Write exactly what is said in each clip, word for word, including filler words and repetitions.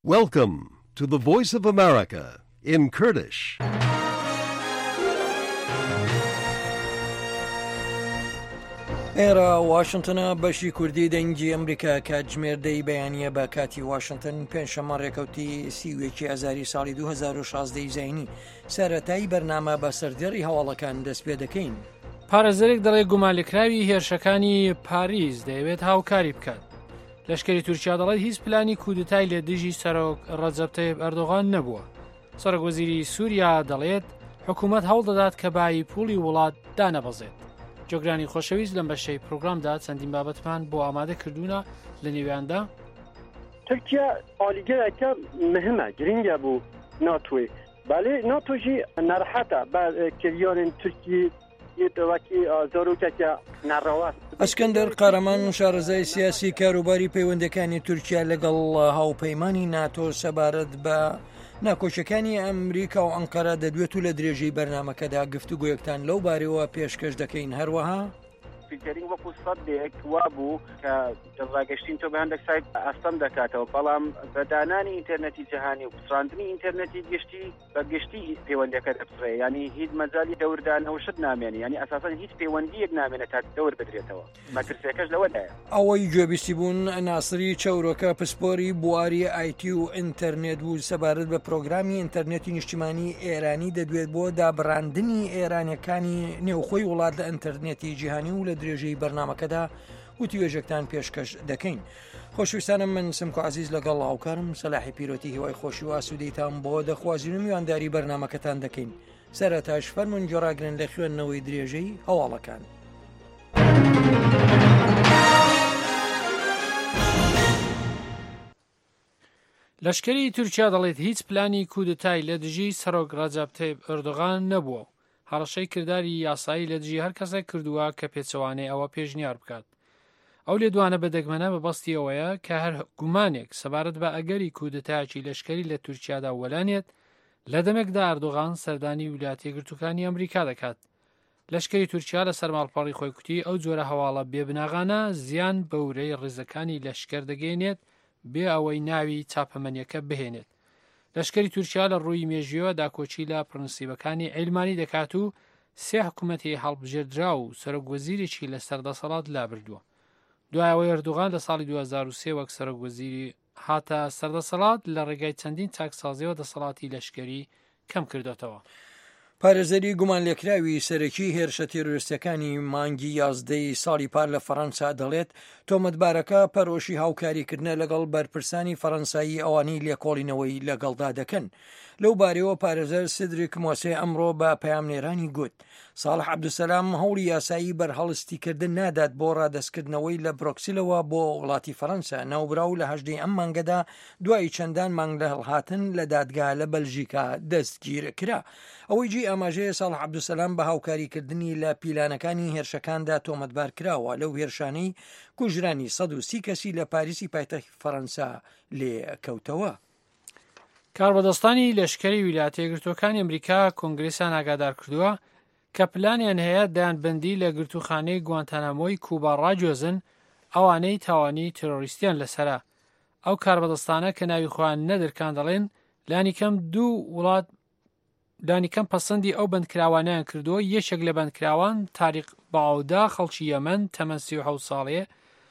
Welcome to the Voice of America in Kurdish. ئێرە واشنتنە بەشی کوردی دەنگی ئەمریکا کاتژمێردەی بەیانیە بە کاتی واشنتن پێنجشەممە ڕێکەوتی سیوێکی ئازاری ساڵی دوو هەزار و شازدە زینی سەرەتایی بەرنامە بە سەردێڕی هەواڵەکان دەست پێ دەکەین. پارێزەرێک دەڵێ گومانلێکراوی هێرشەکانی پاریس دەیەوێت هاوکاری بکات. لەشکری تورکیا دەڵێت هیچ پلانی کودتای لە دژی سەرۆک ڕەجەب تەیب ئەردۆغان نەبووە. سەرۆکوەزیری سووریا دەڵێت حکوومەت هەوڵ دەدات کە بای پوڵی وڵات دانەبەزێت. جۆگرانی خۆشەویست لەم بەشەی پرۆگرامدا چەندین بابەتمان بۆ ئامادە کردوونە لە نێویاندا. تورکیا ئالیگەیەکە مهمە گرنگە بوو ناتۆی بالێ ناتۆژی نەڕەحەتە بە کریارên تورکی ئەسکەندەر قارەمان شارەزای سیاسی کاروباری پەیوەندەکانی تورکیا لەگەڵ هاوپەیمانی ناتۆ سەبارەت بە ناکۆچەکانی ئەمریکا و ئەنقەرە دەدوێت و لە درێژەی بەرنمەکەدا گفتوگویەکتان لەو بارەوە پێشکەش دەکەین. هەروەها فیلتەرینگ وەکو سەدێک وا بوو کە دەڕاگەشتین تۆ بە هەندێک سایت ئەستەم دەکاتەوە، بەڵام بەدانانی ئینتەرنێتی جیهانی و پسڕاندنی ئینتەرنێتی گشتی بە گشتی پەیوەندەکە دەپسڕێ، ینی هیچ مەجالی دەوردانەوەشت نامێنی، ینی ئەساسەن هیچ پەیوەندیەک نامێنێت تا دەور بدرێتەوە. مەترسیەکەش لەوەدایە ئەوەی گوێبیستی بوون ناسری چەورۆکە پسپۆری بواری ئایتی و ئینتەرنێت بوو سەبارەت بە پرۆگرامی ئینتەرنێتی نیشتیمانی ئێرانی دەدوێت بۆ دابڕاندنی ئێرانیەکانی نێوخۆی وڵات لە ئینتەرنێتی جیهانی و لە درێژەی بەرنمەکەدا وتیوێژێکتان پێشکەش دەکەین. خۆشویستانم، من سمکۆ عزیز لەگەڵ هاوکارم سەلاحی پیرۆتی هیوای خۆشی و ئاسوودەیتان بۆ دەخوازیین و میوانداری بەرنمەکەتان دەکەین. سەرەتاش فەرمون گێڕاگرن لە خوێندنەوەی درێژەی هەواڵەکان. لەشکری تورکیا دەڵێت هیچ پلانی کودتای لە دژی سەرۆک ڕەجەب تەیب ئەردۆغان نەبووە. هەڕەشەی کردداری یاسایی لە دژی هەر کەسێک کردووە کە پێچەوانەی ئەوە پێشنیار بکات. ئەو لێدوانە بەدەگمەنە بە بەستی ئەوەیە کە هەر گومانێک سەبارەت بە ئەگەری کودتایەکی لەشکری لە تورکیادا وەلانێت لە دەمێکدا ئەردۆغان سەردانی ویلایەتە یەکگرتووەکانی ئەمریکا دەکات. لەشکری تورکیا لە سەرماڵپەڕی خۆی کوتی ئەو جۆرە هەواڵە بێبناغانە زیان بەورەی ڕێزەکانی لەشکر دەگەێنێت بێ ئەوەی ناوی چاپەمەنیەکە بهێنێت. لەشکری تورکیا لە ڕووی مێژیەوە داکۆچی لە پرنسیبەکانی عیلمانی دەکات و سێ حکوومەتی هەڵبژێردرا و سەرۆکوەزیرێکی لە سەردەسەڵات لابردووە. دوایەوەی ئەردۆغان لە ساڵی دوو هەزار و سێ وەک سەرۆکوەزیری هاتە سەردەسەڵات لە ڕێگای چەندین چاکسازیەوە دەسەڵاتی لەشکری کەم کردوێتەوە. پارێزەری گومانلێکراوی سەرەکی هێرشە تێرۆریستەکانی مانگی یازدەی ساڵی پار لە فەڕەنسا دەڵێت تۆمەتبارەکە پەرۆشی هاوکاریکردنە لەگەڵ بەرپرسانی فەڕەنسایی ئەوانەی لێکۆڵینەوەی لەگەڵدا دەکەن. لەو بارەوە پارێزەر سدریک مۆسێ ئەمڕۆ بە پەیامنێرانی گوت ساڵح عەبدولسەلام هەوڵی یاسایی بەرهەڵستیکردن نادات بۆ ڕادەستکردنەوەی لە برۆکسلەوە بۆ وڵاتی فەڕەنسا ناوبراو لە هەژدەی ئەم مانگەدا دوای چەندان مانگ لە هەڵهاتن لە دادگا لە بەلژیکا دەستگیر کرا. ئەوەی جی ئاماژەیە ساڵح عەبدولسەلام بە هاوکاریکردنی لە پیلانەکانی هێرشەکاندا تۆمەتبار کراوە لەو هێرشانەی کوژرانی سەد و سی کەسی لە پاریسی پایتەختی فەڕەنسا لێ کەوتەوە. کاربەدەستانی لەشکری ویلایەتە یەکگرتووەکانی ئەمریکا کۆنگرێسیان ئاگادار کردووە کە پلانیان هەیە دایانبەندی لە گرتووخانەی گوانتانامۆی کوبا ڕاجۆزن ئەوانەی تاوانی تێرۆریستیان لەسەرە. ئەو کاربەدەستانە کە ناوی خۆیان نەدرکان دەڵێن لانیکەم دوو وڵات دانیکەم پەسەندی ئەو بەندکراوانیان کردووە. یەکێک لە بەندکراوان تاریق باودا خەڵکی یەمەن تەمەن سی و حەوت ساڵێ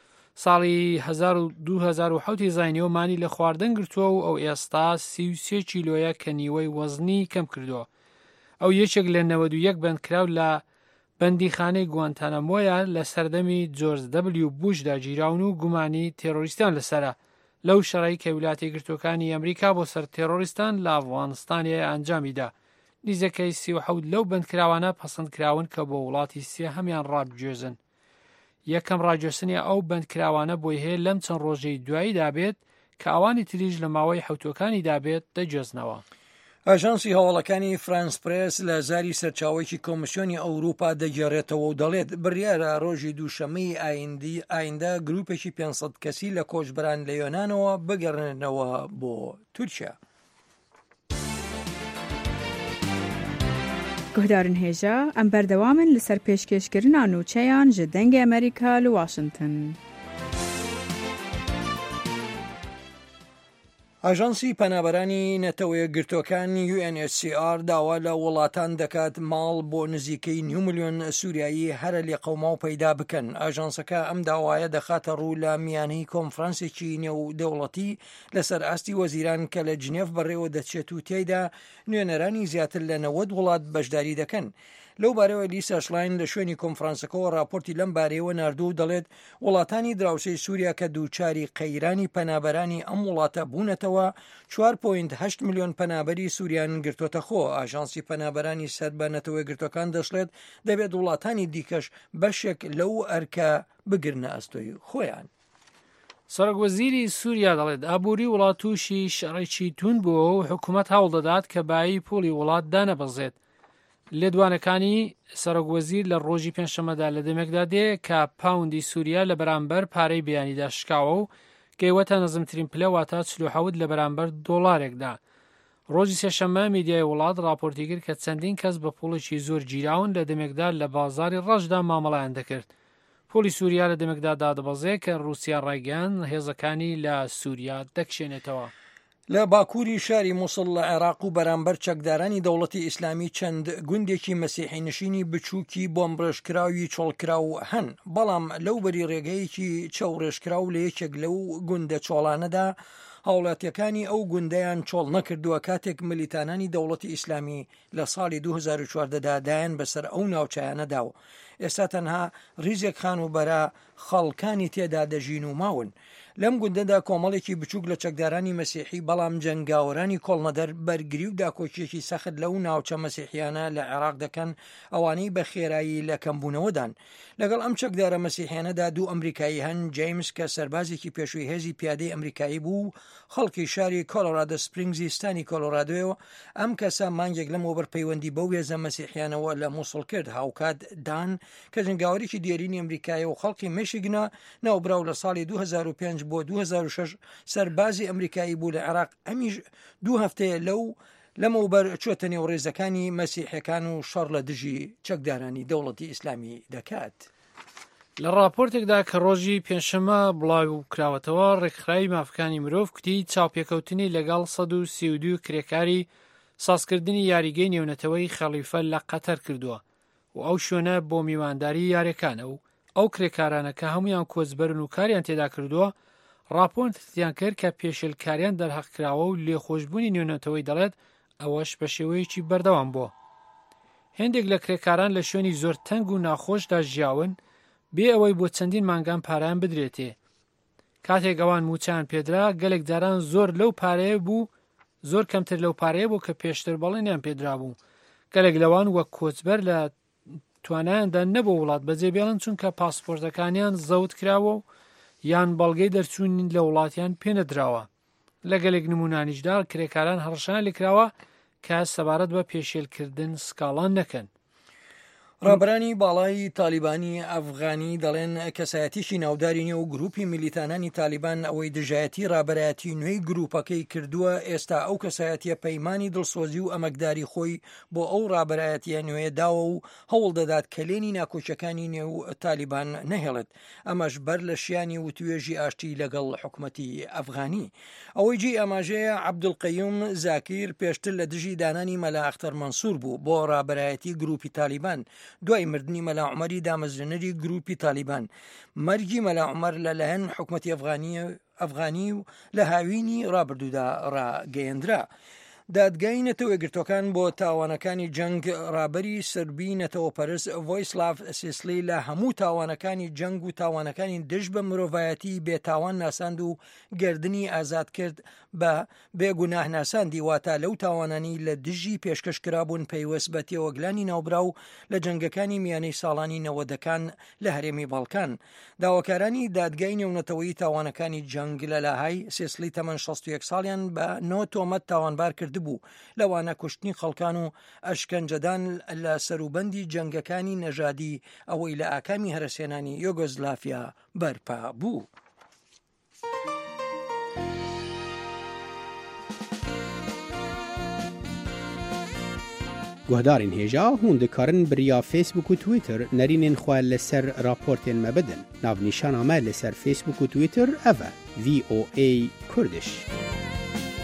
ساڵی دوو هەزار و حەوت زاینەوە مانی لە خواردن گرتووە و ئەو ئێستا سی و سێ کیلۆیە کە نیوەی وەزنی کەم کردووە. ئەو یەکێک لە نەوەد و یەک بەندکراو لە بەندیخانەی گوانتانامۆیە لە سەردەمی جۆرج دەبلیو بوشدا گیراون و گومانی تێرۆریستان لەسرە. لەو شەڕەی کە ویلایەتە یەکگرتووەکانی ئەمریکا بۆ سەر تێرۆریستان لە ئەفغانستانیە ئەنجامیدا. نیزەکەی سی و حەوت لەو بەندکراوانە پەسەندکراون کە بۆ وڵاتی سێ هەمیان ڕابگوێزن. یەکەم ڕاگوێزنی ئەو بەندکراوانە بۆی هەیە لەم چەند ڕۆژەی دوایی دابێت کە ئەوانی تریژ لە ماوەی حوتەکانی دابێت دەگوێزنەوە. ئاژانسی هەواڵەکانی فرانس پرێس لە زاری سەرچاوێکی کۆمیسیۆنی ئەوروپا دەگێڕێتەوە و دەڵێت بڕیارە ڕۆژی دووشەمەی ئایندە گروپێکی پێنجسەد کەسی لە کۆچبەران لە یۆنانەوە بگەڕێنەوە بۆ تورکیا. گۆدارن هێژە ئەم بەردەوامن لەسەر پێشکەشکردنا نووچەیان ji dengê ئەمریکا li Washington. ئاژانسی پەنابەرانی نەتەوەیە گرتوەکان یو ئێن ئێچ سی ئار داوا لە وڵاتان دەکات ماڵ بۆ نزیکەی نیو ملیۆن سووریایی هەرە لێ قەوما و پەیدا بکەن. ئاژانسەکە ئەم داوایە دەخاتە ڕوو لە میانەی کۆنفرانسێکی نێودەوڵەتی لەسەر ئاستی وەزیران کە لە جنێف بەڕێوە دەچێت و تێیدا نوێنەرانی زیاتر لە نەوەد وڵات بەشداری دەکەن. لەو بارەوە لیسا شلاین لە شوێنی کۆنفرانسەکەەوە راپۆرتی لەم بارەوە ناردوو و دەڵێت وڵاتانی دراوسەی سووریا کە دووچاری قەیرانی پەنابەرانی ئەم وڵاتە بوونەتەوە چوار پۆینت هەشت ملیۆن پەنابەری سووریان گرتوۆتە خۆ. ئاژانسی پەنابەرانی سەر بە نەتەوەی گرتوەکان دەشڵێت دەبێت وڵاتانی دیکەش بەشێک لەو ئەرکە بگرنە ئەستۆی خۆیان. سەرۆکوەزیری سووریا دەڵێت ئابووری وڵات تووشی شەڕێکی تون بووە و حکوومەت هەوڵ دەدات کە بایی پوڵی وڵات دانەبەزێت. لێدوانەکانی سەرۆکوەزیر لە ڕۆژی پێنجشەممەدا لە دەمێکدا دێ کە پاوندی سووریا لە بەرامبەر پارەی بەیانیدا شکاوە و گەیوەتە نەزمترین پلەواتە چل و حەوت لە بەرامبەر دۆڵارێکدا. ڕۆژی سێشەممە میدیای وڵات راپۆرتی کرد کە چەندین کەس بە پوڵێکی زۆر گیراون لە دەمێکدا لە بازاری ڕەشدا مامەڵەیان دەکرد. پۆلی سووریا لە دەمێکدا دادەبەزێ کە رووسیا ڕایگەیاند هێزەکانی لە سووریا دەکشێنێتەوە. لە باکووری شاری مووسڵ لە عێراق و بەرامبەر چەکدارانی دەوڵەتی ئیسلامی چەند گوندێکی مەسیحی نشینی بچووکی بۆمبڕێژکراوی چۆڵکراو هەن، بەڵام لەو بەری ڕێگەیەکی چاوڕێژکراو لە یەکێک لەو گوندە چۆڵانەدا هاوڵاتیەکانی ئەو گوندەیان چۆڵ نەکردووە کاتێک ملیتانانی دەوڵەتی ئیسلامی لە ساڵی دوو هەزار و چواردەدا دایان بەسەر ئەو ناوچایانەدا و ئێستا تەنها ریزێک خان و بەرە خەڵکانی تێدا دەژین و ماون. لەم گوندەدا کۆمەڵێکی بچووک لە چەکدارانی مەسیحی بەڵام جەنگاوەرانی کۆڵنەدەر بەرگری و داکۆچیەکی سەخت لەو ناوچە مەسیحیانە لە عێراق دەکەن ئەوانەی بە خێرایی لە کەمبوونەوەدان. لەگەڵ ئەم چەکدارە مەسیحیانەدا دوو ئەمریکایی هەن، جەیمس کە سەربازێکی پێشووی هێزی پیادەی ئەمریکایی بوو خەڵکی شاری کۆلۆرادۆ سپرینگزی ستانی کۆلۆرادۆیەوە. ئەم کەسە مانگێک لەمەوە بەرپەیوەندی بەو هێزە مەسیحیانەوە لە مووسڵ کرد. هاوکات دان کە جنگاوەرێکی دیێرینی ئەمریکایە و خەڵکی مێشیگنە ناوبراو لە ساڵی دوو هەزار و پێنج بۆ دوو هەزار و شەش سەربازی ئەمریکایی بوو لە عێراق. ئەمیش دوو هەفتەیە لەو لەمەوبەر چۆتە نێو ڕێزەکانی مەسیحەکان و شەڕ لە دژی چەکدارانی دەوڵەتی ئیسلامی دەکات. لە راپۆرتێکدا کە ڕۆژی پێنجشەممە بڵاو کراوەتەوە ڕێکخراوی مافەکانی مرۆڤ کوتی چاوپێکەوتنی لەگەڵ سەد و سی و دوو کرێکاری سازکردنی یاریگەی نێونەتەوەی خەلیفە لە قەتەر کردووە و ئەو شوێنە بۆ میوانداری یاریەکانە و ئەو کرێکارانە کە هەمویان کۆچبەرن و کاریان تێدا کردووە راپۆرتیان کرد کە پێشێلکاریان دەرهەقکراوە و لێخۆشببوونی نێونەتەوەی دەڵێت ئەوەش بە شێوەیەکی بەردەوام بووە. هێندێک لە کرێکاران لە شوێنی زۆر تەنگ و ناخۆشدا ژیاون بێ ئەوەی بۆ چەندین مانگان پارەیان بدرێتێ. کاتێک ئەوان موچیان پێدرا گەلێک جاران زۆر لەو پارەیە بوو زۆر کەمتر لەو پارەیە بوو کە پێشتر بەڵێنیان پێدرا بوو. گەلێک لەوان وەک کۆچبەر لە توانایاندا نەبوو وڵات بەجێبێڵن چونکە پاسپۆرتەکانیان زەوت کراوە و یان بەڵگەی دەرچوون لە وڵاتیان پێنەدراوە. لە گەلێک نمونانیشدا کرێکاران هەڕەشانە لێکراوە کە سەبارەت بە پێشێلکردن سکاڵان نەکەن. ڕابرانی باڵای تالیبانی ئەفغانی دەڵێن کەسایەتیشی ناوداری نیە و گروپی میلیتانانی تالیبان ئەوەی دژایەتی ڕابەرایەتی نوێی گروپەکەی کردووە. ئێستا ئەو کەسایەتیە پەیمانی دڵسۆزی و ئەمەکداری خۆی بۆ ئەو ڕابەرایەتیە نوێ داوە و هەوڵ دەدات کلێنی ناکۆچەکانی نێو تالیبان نەهێڵێت. ئەمەش بەر لە شیانی و توێژی ئاشتی لەگەڵ حکوومەتی ئەفغانی. ئەوەی جێ ئاماژەیە عەبدولقەیوم زاکیر پێشتر لە دژی دانانی مەلا ئەختەر مەنسوور بوو بۆ ڕابەرایەتی گروپی تالیبان دوای مردنی مەلا عومەری دامەزرێنەری گروپی تالیبان. مەرگی مەلا عومەر لەلایەن حکوومەتی ئەفغانی و لە هاوینی ڕابردوودا ڕاگەیەندرا. دادگای نەتەوەیەگرتوەکان بۆ تاوانەکانی جەنگ ڕابەری سربی نەتەوەپەرست ڤۆیسلاڤ سیسلی لە هەموو تاوانەکانی جەنگ و تاوانەکانی دژ بە مرۆڤایەتی بێتاوان ناساند و گردنی ئازاد کرد بە بێگوناه ناساندی. واتە لەو تاوانانی لە دژی پێشکەشکرابوون پەیوەست بە تێوەگلانی ناوبراو لە جەنگەکانی میانەی ساڵانی نەوەدەکان لە هەرێمی باڵکان. داواکارانی دادگای نێونەتەوەیی تاوانەکانی جەنگ لە لاهای سیسلی تەمەن شەست و یەک ساڵیان بە نۆ تۆمەت تاوانبار کرد بوو، لەوانە کوشتنی خەڵکان و ئەشکەنجەدان لە سەروبەندی جەنگەکانی نەژادی ئەوەی لە ئاکامی هەرەسێنانی یۆگۆزلافیا بەرپا بوو. گوهدارین هێژا هون دikarin biriya Facebook û Twitter nerînên xwe li ser raportên me bidin. Navnîşana me li ser Facebook û Twitter ev e V O A Kurdish.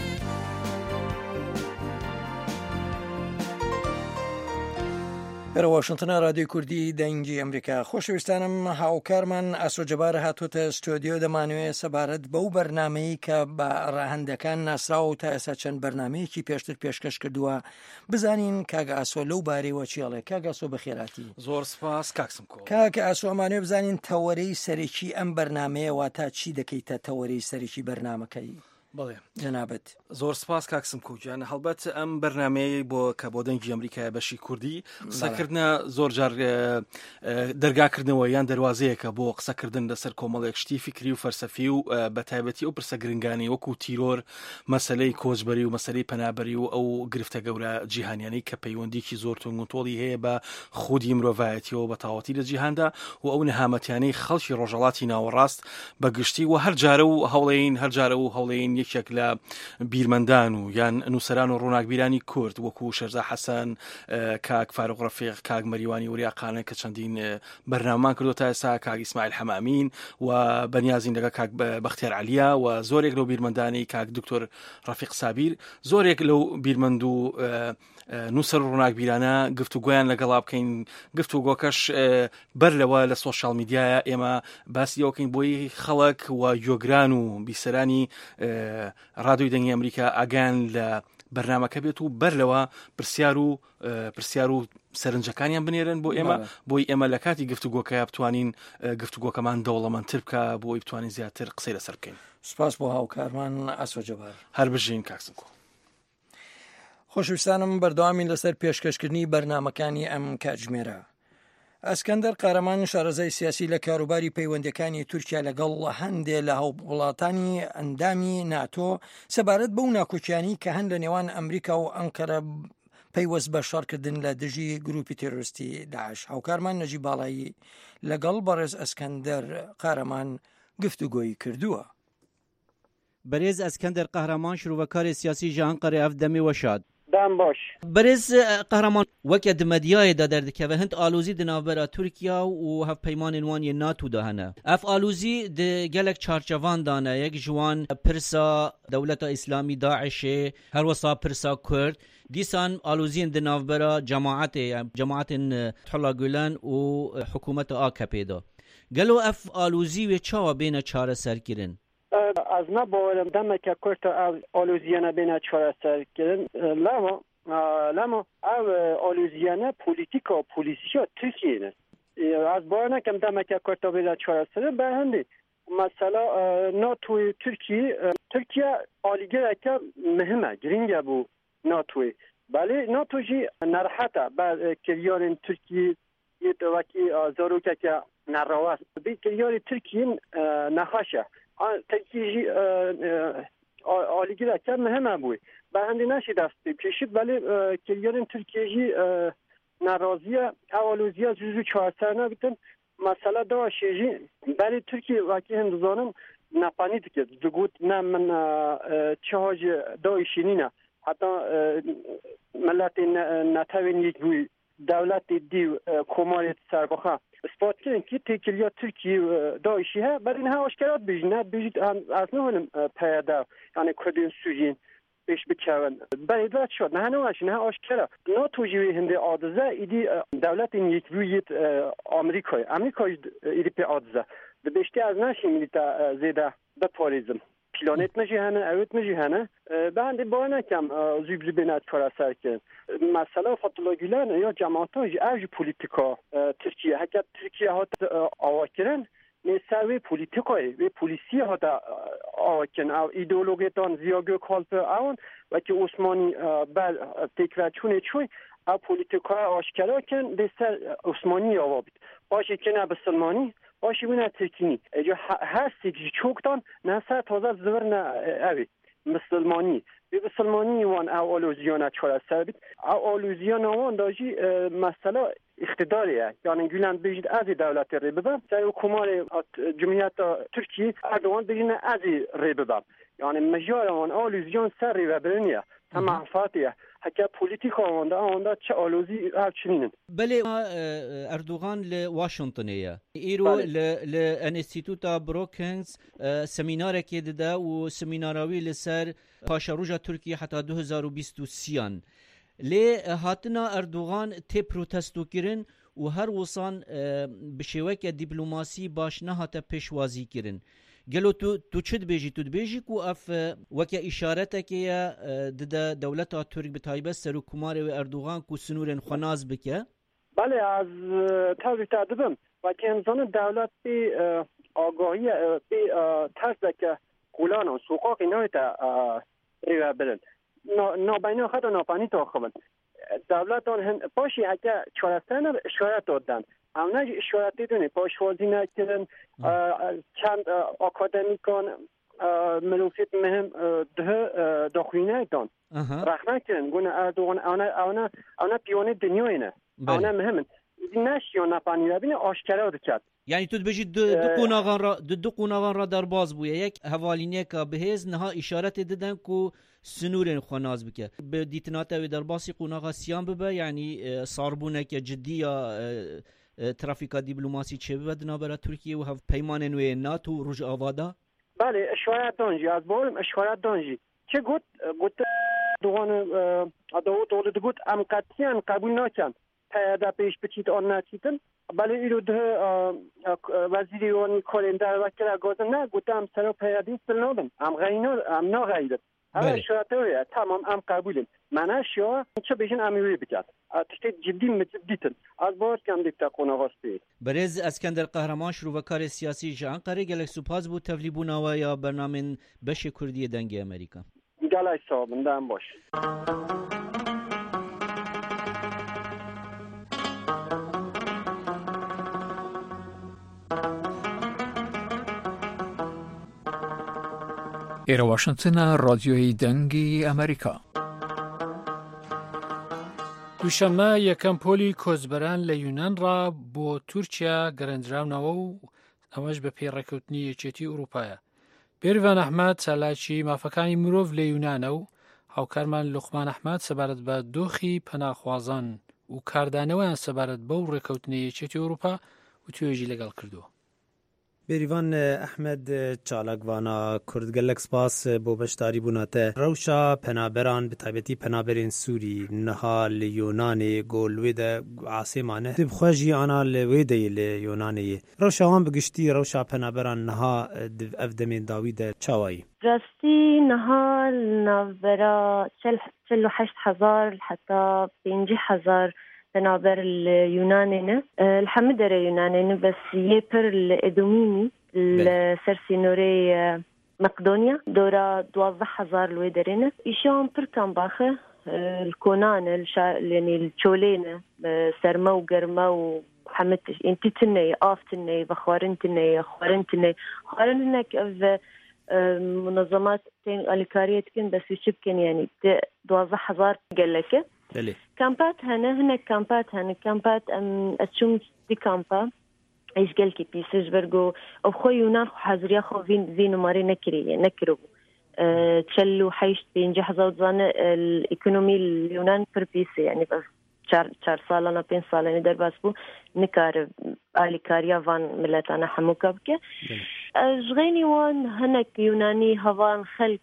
لە واشنگتن رادیۆی کوردی دەنگی ئەمریکا. خۆشەویستانم، هاوکارمان ئاسۆجەبار هاتووەتە ستۆدیۆ، دەمانوێت سەبارەت بەو بەرنامەی کە بە ڕاهەندەکان ناسراوە و تا ئێستا چەند بەرنمەیەکی پێشتر پێشکەش کردووە بزانین کاگە ئاسۆ لەو بارەیەوە چیڵێ. کاگە ئاسۆ بەخێراتی. زۆر سپاس کاکسم کۆ. کاکە ئاسۆ ئەمانوێ بزانین تەوەرەی سەرەکی ئەم بەرنمەیەوە تا چی دەکەیتە تەوەرەی سەرەکی بەرنمەکەی؟ بەڵێ جەنابەت. زۆر سپاس کاکسم کوجان. هەڵبەت ئەم بەرنمەیە بۆ کە بۆ دەنگی ئەمریکای بەشی کوردی قسەکردنە زۆر جار دەرگاکردنەوە یان دەواازەیەکە بۆ قسەکردن لەسەر کۆمەڵێک شتی فکری و فەرسەفی و بە تایبەتی ئەو پرسە گرنگانی وەکو تیرۆر، مەسلەی کۆچبەری و مەسلەی پەنابەری و ئەو گرفتە گەورە جیهانیانەی کە پەیوەندیکی زۆر تونگوتۆڵی هەیە بە خودی مرۆڤایەتیەوە بە تاوەتی لە جیهاندا و ئەو نەهامەتیانەی خەڵکی ڕۆژەڵاتی ناوەڕاست بەگشتی و هەر جارە و هەوڵێن هەر جارە و هەوڵێن یەکێک لە بیرمەندان و یان نووسەران و ڕووناکبیرانی کورد وەکو شێرزا حەسەن، کاک فاروق ڕەفیق، کاک مەریوانی وریاقانە کە چەندین بەرنامەمان کردو تا ئێستا، کاک ئیسماعیل حەمامین و بەنیازین لەگە کاک بەختیار عەلیە و زۆرێک لەو بیرمەندانی کاک دکتۆر ڕەفیق سابیر، زۆرێک لەو بیرمەند و نووسەر و ڕووناکبیرانە گفتوگۆیان لەگەڵا بکەین. گفتوگۆکەش بەر لەوە لە سۆشیال میدیایە ئێمە باسی ئەوکەین بۆی خەڵک و یۆگران و بیسەرانی ڕادیۆی دەنگی ئەمریکا ئاگان لە بەرنامەکە بێت و بەر لەوە پرسیار و پرسیار و سەرنجەکانیان بنێرن بۆ ئێمە بۆی ئێمە لە کاتی گفتوگۆکەیە بتوانین گفتوگۆکەمان دەوڵەمەندتر بکە بۆی بتوانین زیاتر قسەی لەسەر بکەین. سپاس بۆ هاوکارمان ئاسۆجەبار. هەر بژین کاکسم کۆ. خۆشەویستانم، بەردەوامین لەسەر پێشکەشکردنی بەرنامەکانی ئەم کاتژمێرە. ئەسکەندەر قارەمان شارەزای سیاسی لە کاروباری پەیوەندەکانی تورکیا لەگەڵ هەندێک لە هاووڵاتانی ئەندامی ناتۆ سەبارەت بەو ناکۆکیانی کە هەند لە نێوان ئەمریکا و ئەنقەرە پەیوەست بە شەڕکردن لە دژی گروپی تێرۆریستی داعش. هاوکارمان نەجی باڵایی لەگەڵ بەڕێز ئەسکەندەر قارەمان گفتوگۆیی کردووە. بەرێز ئەسکەندەر قەهرەمان شروعەکاری سیاسی ژە ئەنقەرە ئەف دەمی وەشاد. دام باش. بەرێز قەهرەمان، وەکە دمەدیایەدا دەردەکەوە هەند ئالوزی دناوبەرە تورکیا و هەفپەیمانên وانیە ناتودا هەنە. ئەف ئالوزی gelek çarçevan dane yek ji wan pirsa dewleta İslamî Daişê herwesa pirsa Kurd dîsan alûziyên di navbera cemaetê cemaetên Fethullah Gülen û hikûmeta A K P'da. Gelo ev alûzî wê çawa bêne çareserkirin? از نباورم دمه که کرد آلوزیانه بین چهار سر کردن لما لما او آلوزیانه پولیتیکا پولیسیا ترکیه نه از باور نکم دمه که کرد بین چهار سر به هندی مثلا ناتوی ترکیه ترکیه آلیگره که مهمه گرینگه بو ناتوی بله ناتو جی نرحته بعد کریارین ترکیه یه دوکی زاروکه که نرواست بی کریاری ترکیه نخاشه ترکیه آلیگره که مهمه بوی به هندی نشی دست پیشید ولی کلیارین ترکیه نرازیه اولوزیه جزو چهار سر نبیتن مثلا دا شیجی ولی ترکیه وکی هندوزانم نپانید که دگوت نه من چه هاج دا ایشینی نه حتی ملت نتوین یک بوی دولت دیو کماریت سربخه اثبات کردن که تکیلیا ترکیه داعشی ها برای اینها آشکارات بیجن نه بیجید از نهانم پیاده یعنی کردین سوژین بیش بکرن برای دوست شد نه هنوش نه آشکارا نه توجیه هنده آدزه ایدی دولت این یک رویت آمریکای آمریکای ایدی پی آدزه بیشتر از نشی میلیتا زیده بپاریزم پلانت مجهانه اوت مجهانه بعد با نکم زیب زبنات فراسر کن مثلا فتولا گلن یا جماعت‌های اوج پولیتیکا ترکیه حتی ترکیه هات آواکرن نسوی پولیتیکای و پلیسی هات آواکن او ایدئولوژیتان زیاگو کالپ اون و که عثمانی بر تکرارچونه چوی او پولیتیکا آشکارا کن دستر عثمانی آوابید باشه که نه بسلمانی باشه بینه ترکینی اجا هر سیگی چوکتان نه سر تازه زور نه اوی مسلمانی به مسلمانی وان او آلوزیانه چهار سر بید او آلوزیانه وان داجی مسئله اقتداریه یعنی گولند بجید از دولت ری ببم سر حکومت جمهوریت ترکیه اردوان بجید از ری ببم یعنی مجال وان آلوزیان سر ری و برنیه تمام فاتیه حتی پولیتیک آنده آنده چه آلوزی هر چنینن بله اردوغان لواشنطنیه ایرو لانستیتوتا بروکینز سمیناره که داده و سمیناراوی لسر پاشا روژا ترکیه حتی دو هزار و بیست و سه لێ هاتنا ئەردوغان تێ پرۆتەستۆ kirin û her wisan bi şêweke dîplomasî baş nehate pêşwazî kirin. Gelo tu tu çi dibêjî? Tu dibêjî ku ev weke îşaretekê ye dide dewleta Türk bi taybet serokkomarê wê Erdogan ku sinûrên xwe naz bike? بله از تازی تدبم و که انسان دولت بی آگاهی بی ترس که قولان و سوقاقی نوی تا ریوه برن نابینه خدا ناپانی تا خوبن دولت آن پاشی اگه چارستان اشارت دادن اونا اشارت دیدونی پاشوازی نکردن چند اکادمیکان ملوفیت مهم ده دخوینه دان رخنه کردن گونه اردوغان اونا اونا پیونه دنیای نه اونا مهمن نشیان نپانی را بینه آشکره دکت یعنی تو دبیجی دو قوناغان را دو قوناغان را در باز بویه یک حوالینه که بهز نها اشارت دادن که سنورین خواناز بکه به دیتناته و در باسی قوناغا سیان ببه یعنی صاربونه که جدی یا ترافیکا دیپلماسی چه ببه دنابرا ترکیه و هف پیمان نوی ناتو روژ آوادا؟ بله اشارت دانجی از بارم اشارت دانجی چه گوت گوت دوان داوود اولد گوت ام قطعیان قبول نکن پیاده پیش بچید آن نچیدن بله ایرو ده وزیری وانی کارندر وکر اگازن نه گوتم سرا پیادین سلنادم ام غینا ام نا غیرد هر شرطه تمام ام قبولیم منه شیا چه بیشن امیوی بکرد تشتی جدی مجدیتن از باید کم دیکتا قناغاستی برز اسکندر قهرمان شروع کار سیاسی جان قره گلک سپاس بود تفلیبونا و یا برنامه بش کردی دنگ امریکا گلای صاحب دم باش ئێرە واشنگتنە ڕادیۆی دەنگی ئەمریکا. دووشەممە یەکەم پۆلی کۆچبەران لە یونانڕا بۆ تورکیا گەڕێنراونەوە و ئەمەش بە پێی ڕێکەوتنی یەکێتی ئوروپایە. بێریڤان ئەحمەد چالاکی مافەکانی مرۆڤ لە یونانە و هاوکارمان لوقمان ئەحمەد سەبارەت بە دۆخی پەناخوازان و کاردانەوەیان سەبارەت بەو ڕێکەوتنی یەکێتی ئوروپا و توێژی لەگەڵ کردووە. بێریڤان ئەحمەد چالاکوانا کورد gelek spas بۆ بەشداری بووناتە ڕەوشا پەنابەران bi taybetî پەنابەرên Sûrî niha li Yûnanê got li wê de asê mane dibxwe jî ana li wê deyê li Yûnanê rewşa wan bi giştî rewşa penaberan niha ev demên dawî de çawayî rastî niha navbera çel û heşt hezar heta pêncî hezar penaber li Yûnanê ne li hemû derê Yûnanê ne bes yê pir li Edomînî li ser sînorê Makedonya dora duwazdeh hezar li wê derê ne îşan pir kambaxe li konan e yanî li çolê ne serme û germe û hemû tî tinê av tinê vexwarin tinê xwarin tinê xwarin hinek ev منظمات tên alîkariyê dikin bes wî çi bikin yanî duwazdeh hezar gelek e کامپات هنه هنه کامپات هنه کامپات ام اتشوم دی کامپا ایش گل کی پیسش برگو او خو یونان خو حاضریا خو وین وین ماری نکری نکرو تشلو حيش بينجح زوزان الايكونومي اليونان پر پیسه یعنی بس چار چار سالانه پنج سالانه در بس بو نکار آلی کاریا وان ملتانه همو کبکه جغینی وان هنک یونانی هوان خلق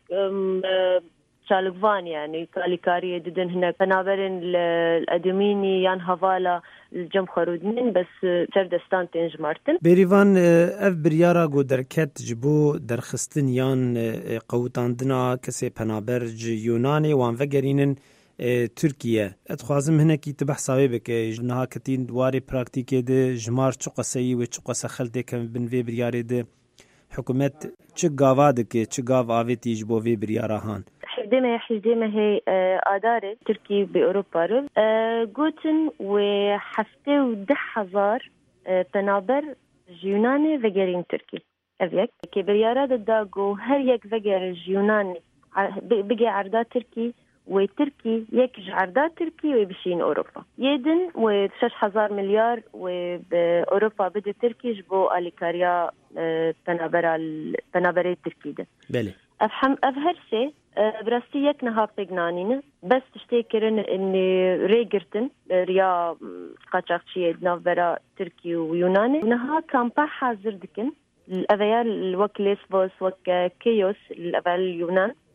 شالقوان يعني كاليكارية ددن هنا بنابرن الأدميني يان هوالا الجم خرودين بس تردستان تنج مارتن بيريفان اف بريارا گو دركت جبو درخستن يان قوتاندنا كسي بنابر يوناني وان وگرينن تركيا اتخوازم هنا كي تبحثاوي بك جنها كتين دواري براكتيكي دي جمار چو قسي و چو قسا خلده كم بن في برياري دي حكومت چه گاوا دكي چه گاو آويتي جبو في بريارا هان حديمة حديمة هي آدارة تركي بأوروبا رو قوتن وحفتة ودح هزار بنابر يوناني وغيرين تركي أبيك كبريارات الداغو هر يك وغير يوناني بقي عرضات تركي وتركي يكج عرضات تركي وبشين أوروبا يدن وشش هزار مليار وبأوروبا بدي تركي جبو أليكاريا بنابر بنابر تركي ده بله أفهم أفهر شيء براستی یک نها پیگنانینه بس تشتی کرن اینی ریگرتن ریا قاچاقچیه ناورا ترکی و یونانی نها کامپا حاضر دکن الاویال الوک لیسبوس وک کیوس الاویال یونان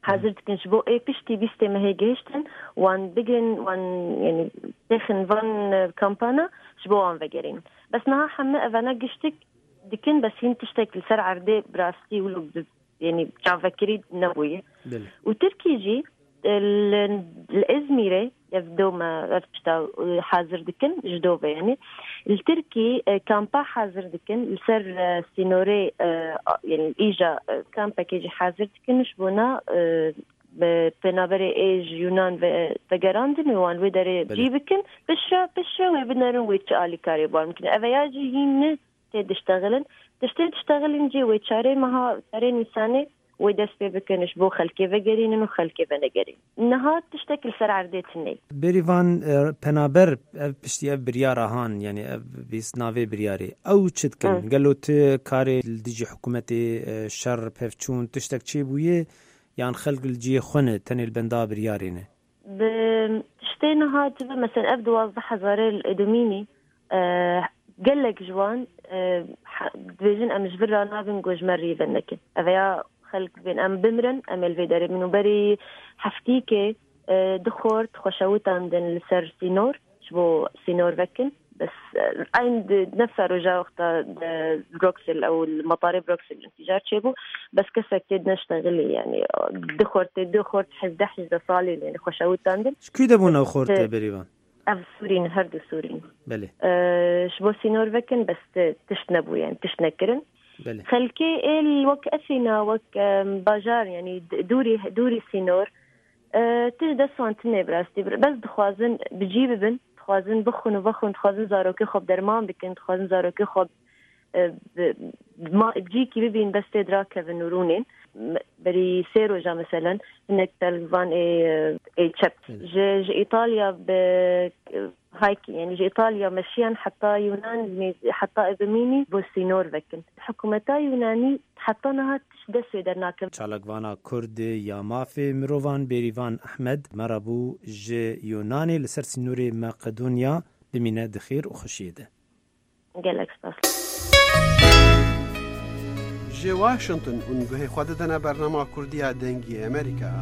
حاضر دكن شبو اي بشتي بيستي ما هي جهشتن وان بيجن وان يعني دخن فان كامبانا شبو وان فجرين بس نها حما افانا جشتك دكن بس هين تشتك لسر عردي براستي ولو يعني جا فكري نبويه وتركي جي الازميره يبدو ما افشتا حاضر دكن جدوبه يعني التركي كامبا حاضر دكن لسر سينوري يعني ايجا كامبا كيجي حاضر دكن شبونا بنابري ايج يونان وغراندن وان ودري جيبكن بشا بشا وبنرن ويتش الي كاريبار ممكن افياجي هين تشتغلن تشتغل تشتغلن جي ويتشاري مها ترين وسانه ودست بكنش بو خلكي وگرين وخلكي بنگرين نها تشتكل سر عردتني بريفان بنابر بشتي بريارا هان يعني بيس نافي برياري او تشتكن قالوا ت كاري ديجي حكومتي شر بفچون تشتك چي بويه يعني خلق الجي خونه تني البندا بريارينه بتشتينا هات مثلا ابدو واضح هزار الادوميني أه قال لك جوان أه ديجن امش برا نافن جوج مري بنك افيا خلق بين ام بمرن ام الفيداري منو بري حفتيكي أه دخورت خوشوت عندن لسر سينور شبو سينور فكن بس عند نفس رجع وقت بروكسل او المطار بروكسل الانتجار شيبو بس كسك تد نشتغل يعني دخورت دخورت حزد حزد صالي يعني خوشوت عندن شكو دبونا خورت بريوان اف سورين هردو سورين بله أه شبو سينور فكن بس تشنبو يعني تشنكرن بله خلكي الوك اثينا وك باجار يعني دوري دوري سينور أه تجد سوانتني براستي بس دخوازن بجيب بن خوازن بخون و بخون خوازن زاروكي خوب درمان بكن خوازن زاروكي خوب ما بجيكي ببين بس تدراك بنورونين بري سيروجا مثلا انك تلفان اي اي تشاب جي, جي ايطاليا ب هايك يعني جي ايطاليا مشيان حتى يونان حتى ابميني بوسينور فكن حكومتا يوناني حطناها تشدس درناك چالکوانا کرد یا مافی مروان بریوان احمد مرابو جي يوناني لسر سينوري مقدونيا بمينه دخير وخشيده قالك سباس جي واشنطن ونگوهی خودتنا برنامه کردی دنگی امریکا.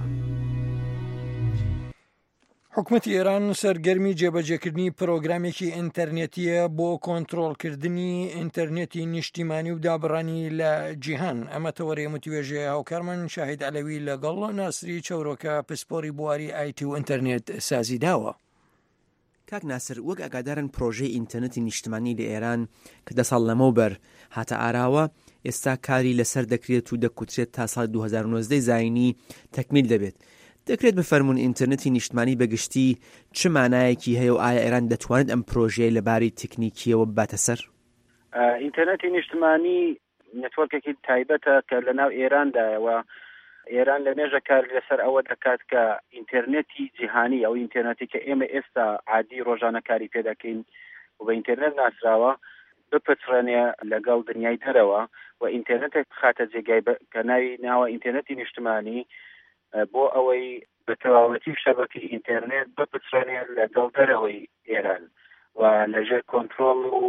حکومەتی ئێران سەرگەرمی جێبەجێکردنی پرۆگرامێکی ئینتەرنێتیە بۆ کۆنتڕۆڵکردنی ئینتەرنێتی نیشتیمانی و دابڕانی لە جیهان. ئەمە تەوەرەی متوێژێ هاوکارمان شاهید عەلەوی لەگەڵ ناسری چەورۆکە پسپۆری بواری ئایتی و ئینتەرنێت سازی داوە. کاک ناسر وەک ئاگادارن پرۆژەی ئینتەرنێتی نیشتیمانی لە ئێران کە دە ساڵ لەمەوبەر هاتە ئاراوە ئێستا کاری لەسەر دەکرێت و دەکوترێت تا ساڵ دوو هەزار و نۆزدە زاینی تەکمیل دەبێت. دەکرێت بفەرمونون ئینتەرنێتی نیشتمانی بەگشتی چ مانایەکی هەیە و ئایا ئێران دەتوانێت ئەم پرۆژەیە لەباری تکنیکیەوە بباتە سەر؟ ئینتەرنێتی نیشتمانی نێتوەرکێکی تایبەتە کە لە ناو ئێراندایەوە ئێران لە مێژە کار لەسەر ئەوە دەکات کە ئینتەرنێتی جیهانی ئەو ئینتەرنێتی کە ئێمە ئێستا عادی ڕۆژانە کاری پێ دەکەین و بە ئینتەرنێت ناسراوە بپچڕێنێ لەگەڵ دنیای دەرەوە و ئینتەرنێتێک بخاتە جێگای کە ناوی ناوە ئینتەرنێتی نیشتمانی بۆ ئەوەی بە تەواوەتی شەبەکەی ئینتەرنێت بپچڕێنێ لەگەڵ دەرەوەی ئێران و لەژێر کۆنتڕۆڵ و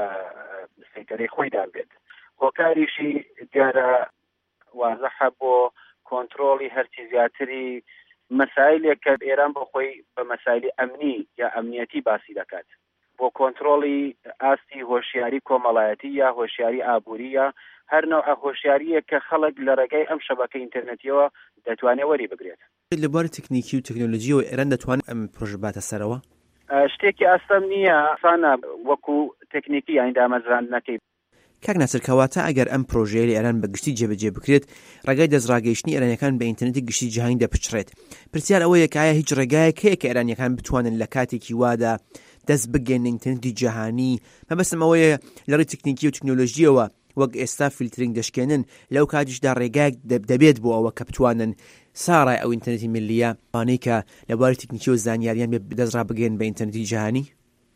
سەیطرەی خۆیدا بێت. هۆکاریشی دیارە وازەحە بۆ کۆنتڕۆڵی هەرچی زیاتری مەسایلێک کە ئێران بۆ خۆی بە مەسایلی ئەمنی یا ئەمنیەتی باسی دەکات بۆ کۆنتڕۆڵی ئاستی هۆشیاری کۆمەڵایەتی یا هۆشیاری ئابووری یا هەر نەوع هۆشیاریە کە خەڵک لە ڕێگای ئەم شەبەکە ئینتەرنێتیەوە دەتوانێت وەری بگرێت. لە بواری تکنیکی و تەکنۆلۆژیەوە ئێران دەتوانێت ئەم پرۆژە باتە سەرەوە؟ شتێکی ئاستەم نییە ئاسانە وەکو تکنیکی یانی دامەزراندنەکەی. کاک ناسر کەواتە ئەگەر ئەم پرۆژەیە لە ئێران بە گشتی جێبەجێ بکرێت ڕێگای دەستڕاگەیشتنی ئێرانیەکان بە ئینتەرنێتی گشتی جیهانی دەپچڕێت. پرسیار ئەوەیە کە ئایا هیچ ڕێگایەک هەیە کە ئێرانیەکان بتوانن لە کاتێکی وادا دەست بگەن ئینتەرنێتی جیهانی مەبەستم ئەوەیە لە ڕێی تکنیکی و تکنۆلۆژیەوە وەک ئێستا فیلترینگ دەشکێنن لەو کاتیشدا ڕێگایەک دەبێت بۆ ئەوە کە بتوانن ساڕای ئەو ئینتەرنێتی ملیە وانەی کە لە بواری تکنیکی و زانیاریان دەست ڕابگەن بە ئینتەرنێتی جیهانی؟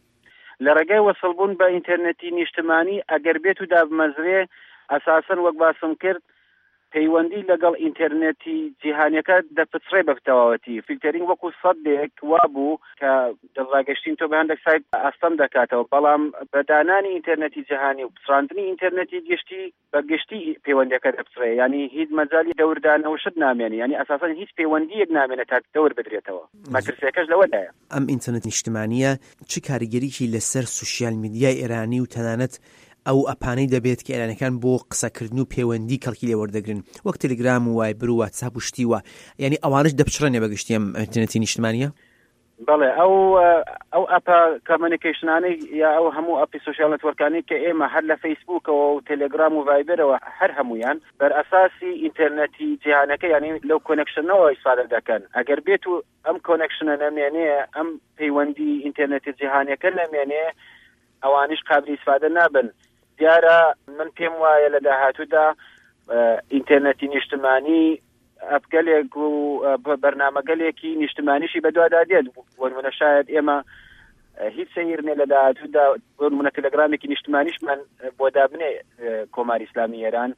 لە ڕێگای وەسڵبوون بە ئینتەرنێتی نیشتمانی ئەگەر بێت و دابمەزرێ ئەساسەن وەک باسم کرد پەیوەندی لەگەڵ ئینتەرنێتی جیهانیەکە دەپچڕێ بە تەواوەتی. فیلتەرینگ وەکو سەدێک وا بوو کە دەڕاگەشتین تۆ بە هەندێک سایت ئەستەم دەکاتەوە، بەڵام بەدانانی ئینتەرنێتی جیهانی و پچڕاندنی ئینتەرنێتی گشتی بە گشتی پەیوەندیەکە دەپچڕێ، ینی هیچ مەجالی دەوردانەوەشت نامێنێ، ینی ئەساسەن هیچ پەیوەندیەک نامێنێت تا دەور بدرێتەوە. مەترسیەکەش لەوەدایە. ئەم ئینتەرنێت نیشتمانیە چ کاریگەریکی لەسەر سوشیال میدیای ئێرانی و تەنانەت ئەو ئەپانەی دەبێت کە ئێرانەکان بۆ قسەکردن و پەیوەندی کەڵکی لێ وەردەگرن وەک تەلگرام و وایبر و واتساپ و شتی وە، یعنی ئەوانش دەپچڕێنێ بەگشتی ئەم ئینتەرنێتی نیشتمانیە؟ بەڵێ ئەو ئەو ئەپە کۆمیونیکیشنانەی یا ئەو هەموو ئەپی سوشیال نێتوەرکانی کە ئێمە هەر لە فەیسبووکەوە و تەلگرام و ڤایبرەوە هەر هەمویان بەر ئەساسی ئینتەرنێتی جیهانەکە، یعنی لەو کۆنێکشنەوە ئیستفادە دەکەن. ئەگەر بێت و ئەم کۆنێکشنە نەمێنێ، ئەم پەیوەندی ئینتەرنێتی جیهانیەکە نەمێنێ، ئەوانیش قابلی ئیستفادە نابن. دیارە من پێم وایە لە داهاتوودا ئینتەرنێتی نیشتمانی ئەپگەلێک و بەرنامەگەلێکی نیشتمانیشی بەدوادا دێت. وەرمونە شاید ئێمە هیچ سەیرنێ لە داهاتوودا وەرمونە تەلەگرامێکی نیشتمانیشمان بۆ دابنێ کۆماری ئیسلامی ئێران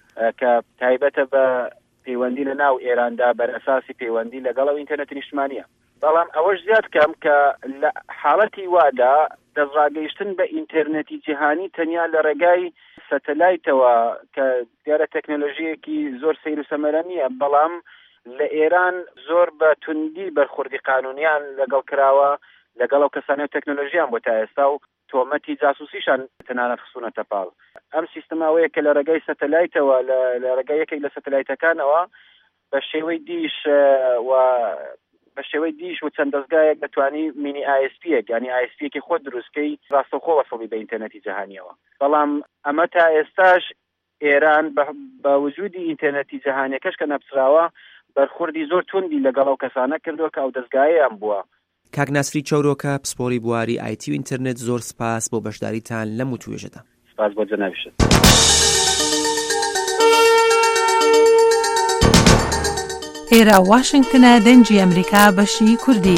کە تایبەتە بە پەیوەندی لە ناو ئێراندا بەر ئەساسی پەیوەندی لەگەڵ ئینتەرنێتی نیشتمانیە. بەڵام ئەوەش زیاد کەم کە لە حاڵەتی وادا دەستڕاگەیشتن بە ئینتەرنێتی جیهانی تەنیا لە ڕێگای سەتەلایتەوە کە دیارە تەکنۆلۆژیەکی زۆر سەیر و سەمەرە نییە، بەڵام لە ئێران زۆر بە توندی بەرخوردی قانونیان لەگەڵ کراوە لەگەڵ ئەو کەسانەی و تەکنۆلۆژیان بۆ تا ئێستا و تۆمەتی جاسوسیشان تەنانەت خسوونەتە پاڵ. ئەم سیستەماوەیە کە لە ڕێگای سەتەلایتەوە لە ڕێگای یەکێک لە سەتەلایتەکانەوە بە شێوەی دیش و بە شێوەی دیش و چەند دەستگایەک دەتوانی مینی آی اس پی ەک ینی آی اس پی ەکی خۆ دروستکەی ڕاستەوخۆ وەسڵی بە ئینتەرنێتی جیهانیەوە. بەڵام ئەمە تا ئێستاش ئێران بە وجودی ئینتەرنێتی جیهانیەکەش کە نەپسراوە بەرخوردی زۆر توندی لەگەڵ ئەو کەسانە کردووە کە ئەو دەستگایەیان بووە. کاک ناسری چەورۆکە پسپۆری بواری ئایتی و ئینتەرنێت، زۆر سپاس بۆ بەشداریتان لەم وتوێژەدا. سپاس بۆ جەنابیشت. ئێرە واشنگتنە دەنگی ئەمریکا بەشی کوردی.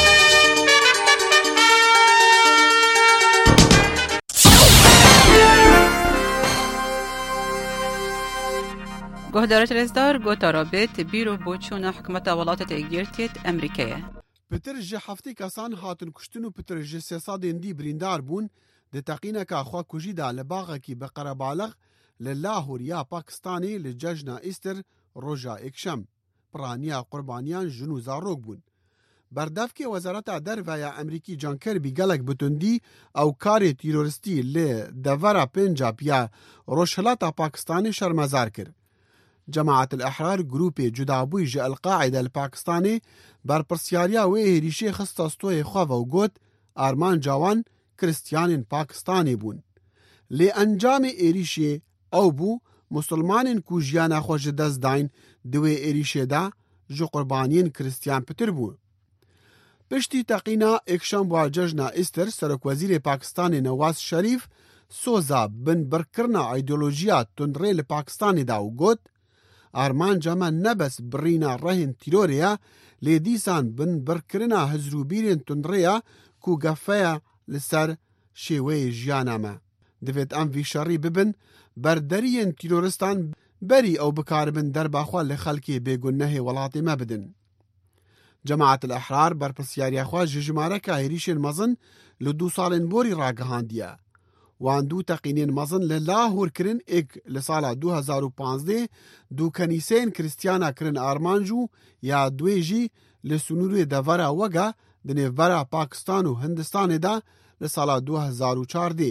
گۆهدارە رێزدار گۆتارە بێت بیرۆ بۆ چوونە حکومەتە وڵاتە یەکگرتووێت ئەمریکایە. پتر ji heftê kesan hatin kuştin û pitir ji sê sadên dî birîndar bûn di teqîneka xwekujî da li baxekî bi qerebalix li Lahor ya Pakistanê li cejna Îster roja ekşem. Piraniya qurbaniyan jin û zarok bûn. Berdevkê Wezareta Derve ya Emerîkî John Kirby gelek bi tundî ew karê tîroristî li devera Pencap ya Rojhilata Pakistanê şermezar kir. Cemaetil Ehrar grûpê cudabûyî ji El-Qaîde li Pakistanê berpirsyariya wê êrişê xista stoyê xwe ve û got armanca wan Kristyanên Pakistanê bûn. Lê encamê êrişê ew bû Musulmanên ku jiyana xwe ji dest dayîn di wê êrişê de ji qurbaniyên Kristyan pitir bû. Piştî teqîna ekşem wa cejna Îster, Serokwezîrê Pakistanê Nawaz Şerîf soza bin birkirina îdeolojiya tundrê li Pakistanê da û got armanca me nebes birîna rehên tîrorê ye, lê dîsan bin birkirina hizrûbîrên tundrê ye ku gefeya li ser şêweyê jiyana me. Divêt em vî şerî bibin, berderiyên tîroristan berî ew bikaribin derba xwe li xelkê bêgunnehê welatê me bidin. Cemaetil Ehrar berpirsyariya xwe ji jimareka êrişên mezin li du salên borî ragihandiye. Wan dû teqînên mezin li Lahor kirin êk li sala du hezar û panzdeh, du kenîseyên Kristiyana kirin armanc û ya duê jî li Sunûrê devera Wega di nêvbera Pakistan û Hindistanê de li sala du hezar û çardeh.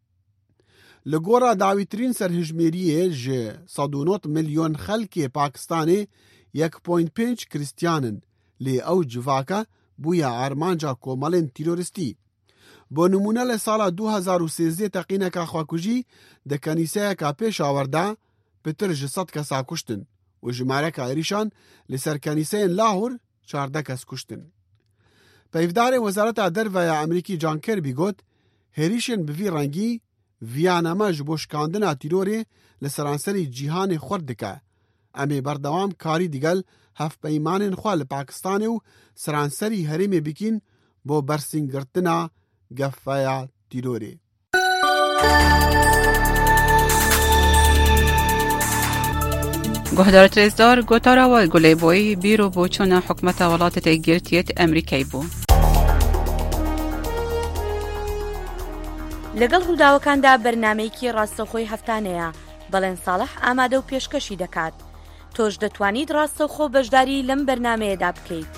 Li gora dawîtirîn serhejmeriyê ji sed û nod milyon xelkê Pakistanê yek point pênc Kristyanin, lê ew civaka bûye armanca komelên tîroristî. Bo nimûne li sala du hezar û sêzdeh teqîneka xwekujî di kenîseyeka Pêşawar de pitir ji sed kesa kuştin û jimareka êrîşan li ser kenîseyên Lahor çardeh kes kuştin. Peyvdarê Wezareta Derve ya Emerîkî John Kirby got hêrîşên bi vî rengî viyaname ji bo şikandina tîrorê li seranserî cîhanê xurt dike. Em ê berdewam karî digel hevpeymanên xwe li Pakistanê û seranserî herêmê bikîn bo bersîngirtina gefeya tîrorê. گهدار ترزدار گوتارا و گلی بوی بیرو بو چون حکمت ولات تگیرتیت امریکای بو. لەگەڵ ڕووداوەکاندا بەرنامەیەکی ڕاستەوخۆی هەفتانەیە بەڵێن ساڵح ئامادە و پێشکەشی دەکات. تۆش دەتوانیت ڕاستەوخۆ بەشداری لەم بەرنامەیەدا بکەیت.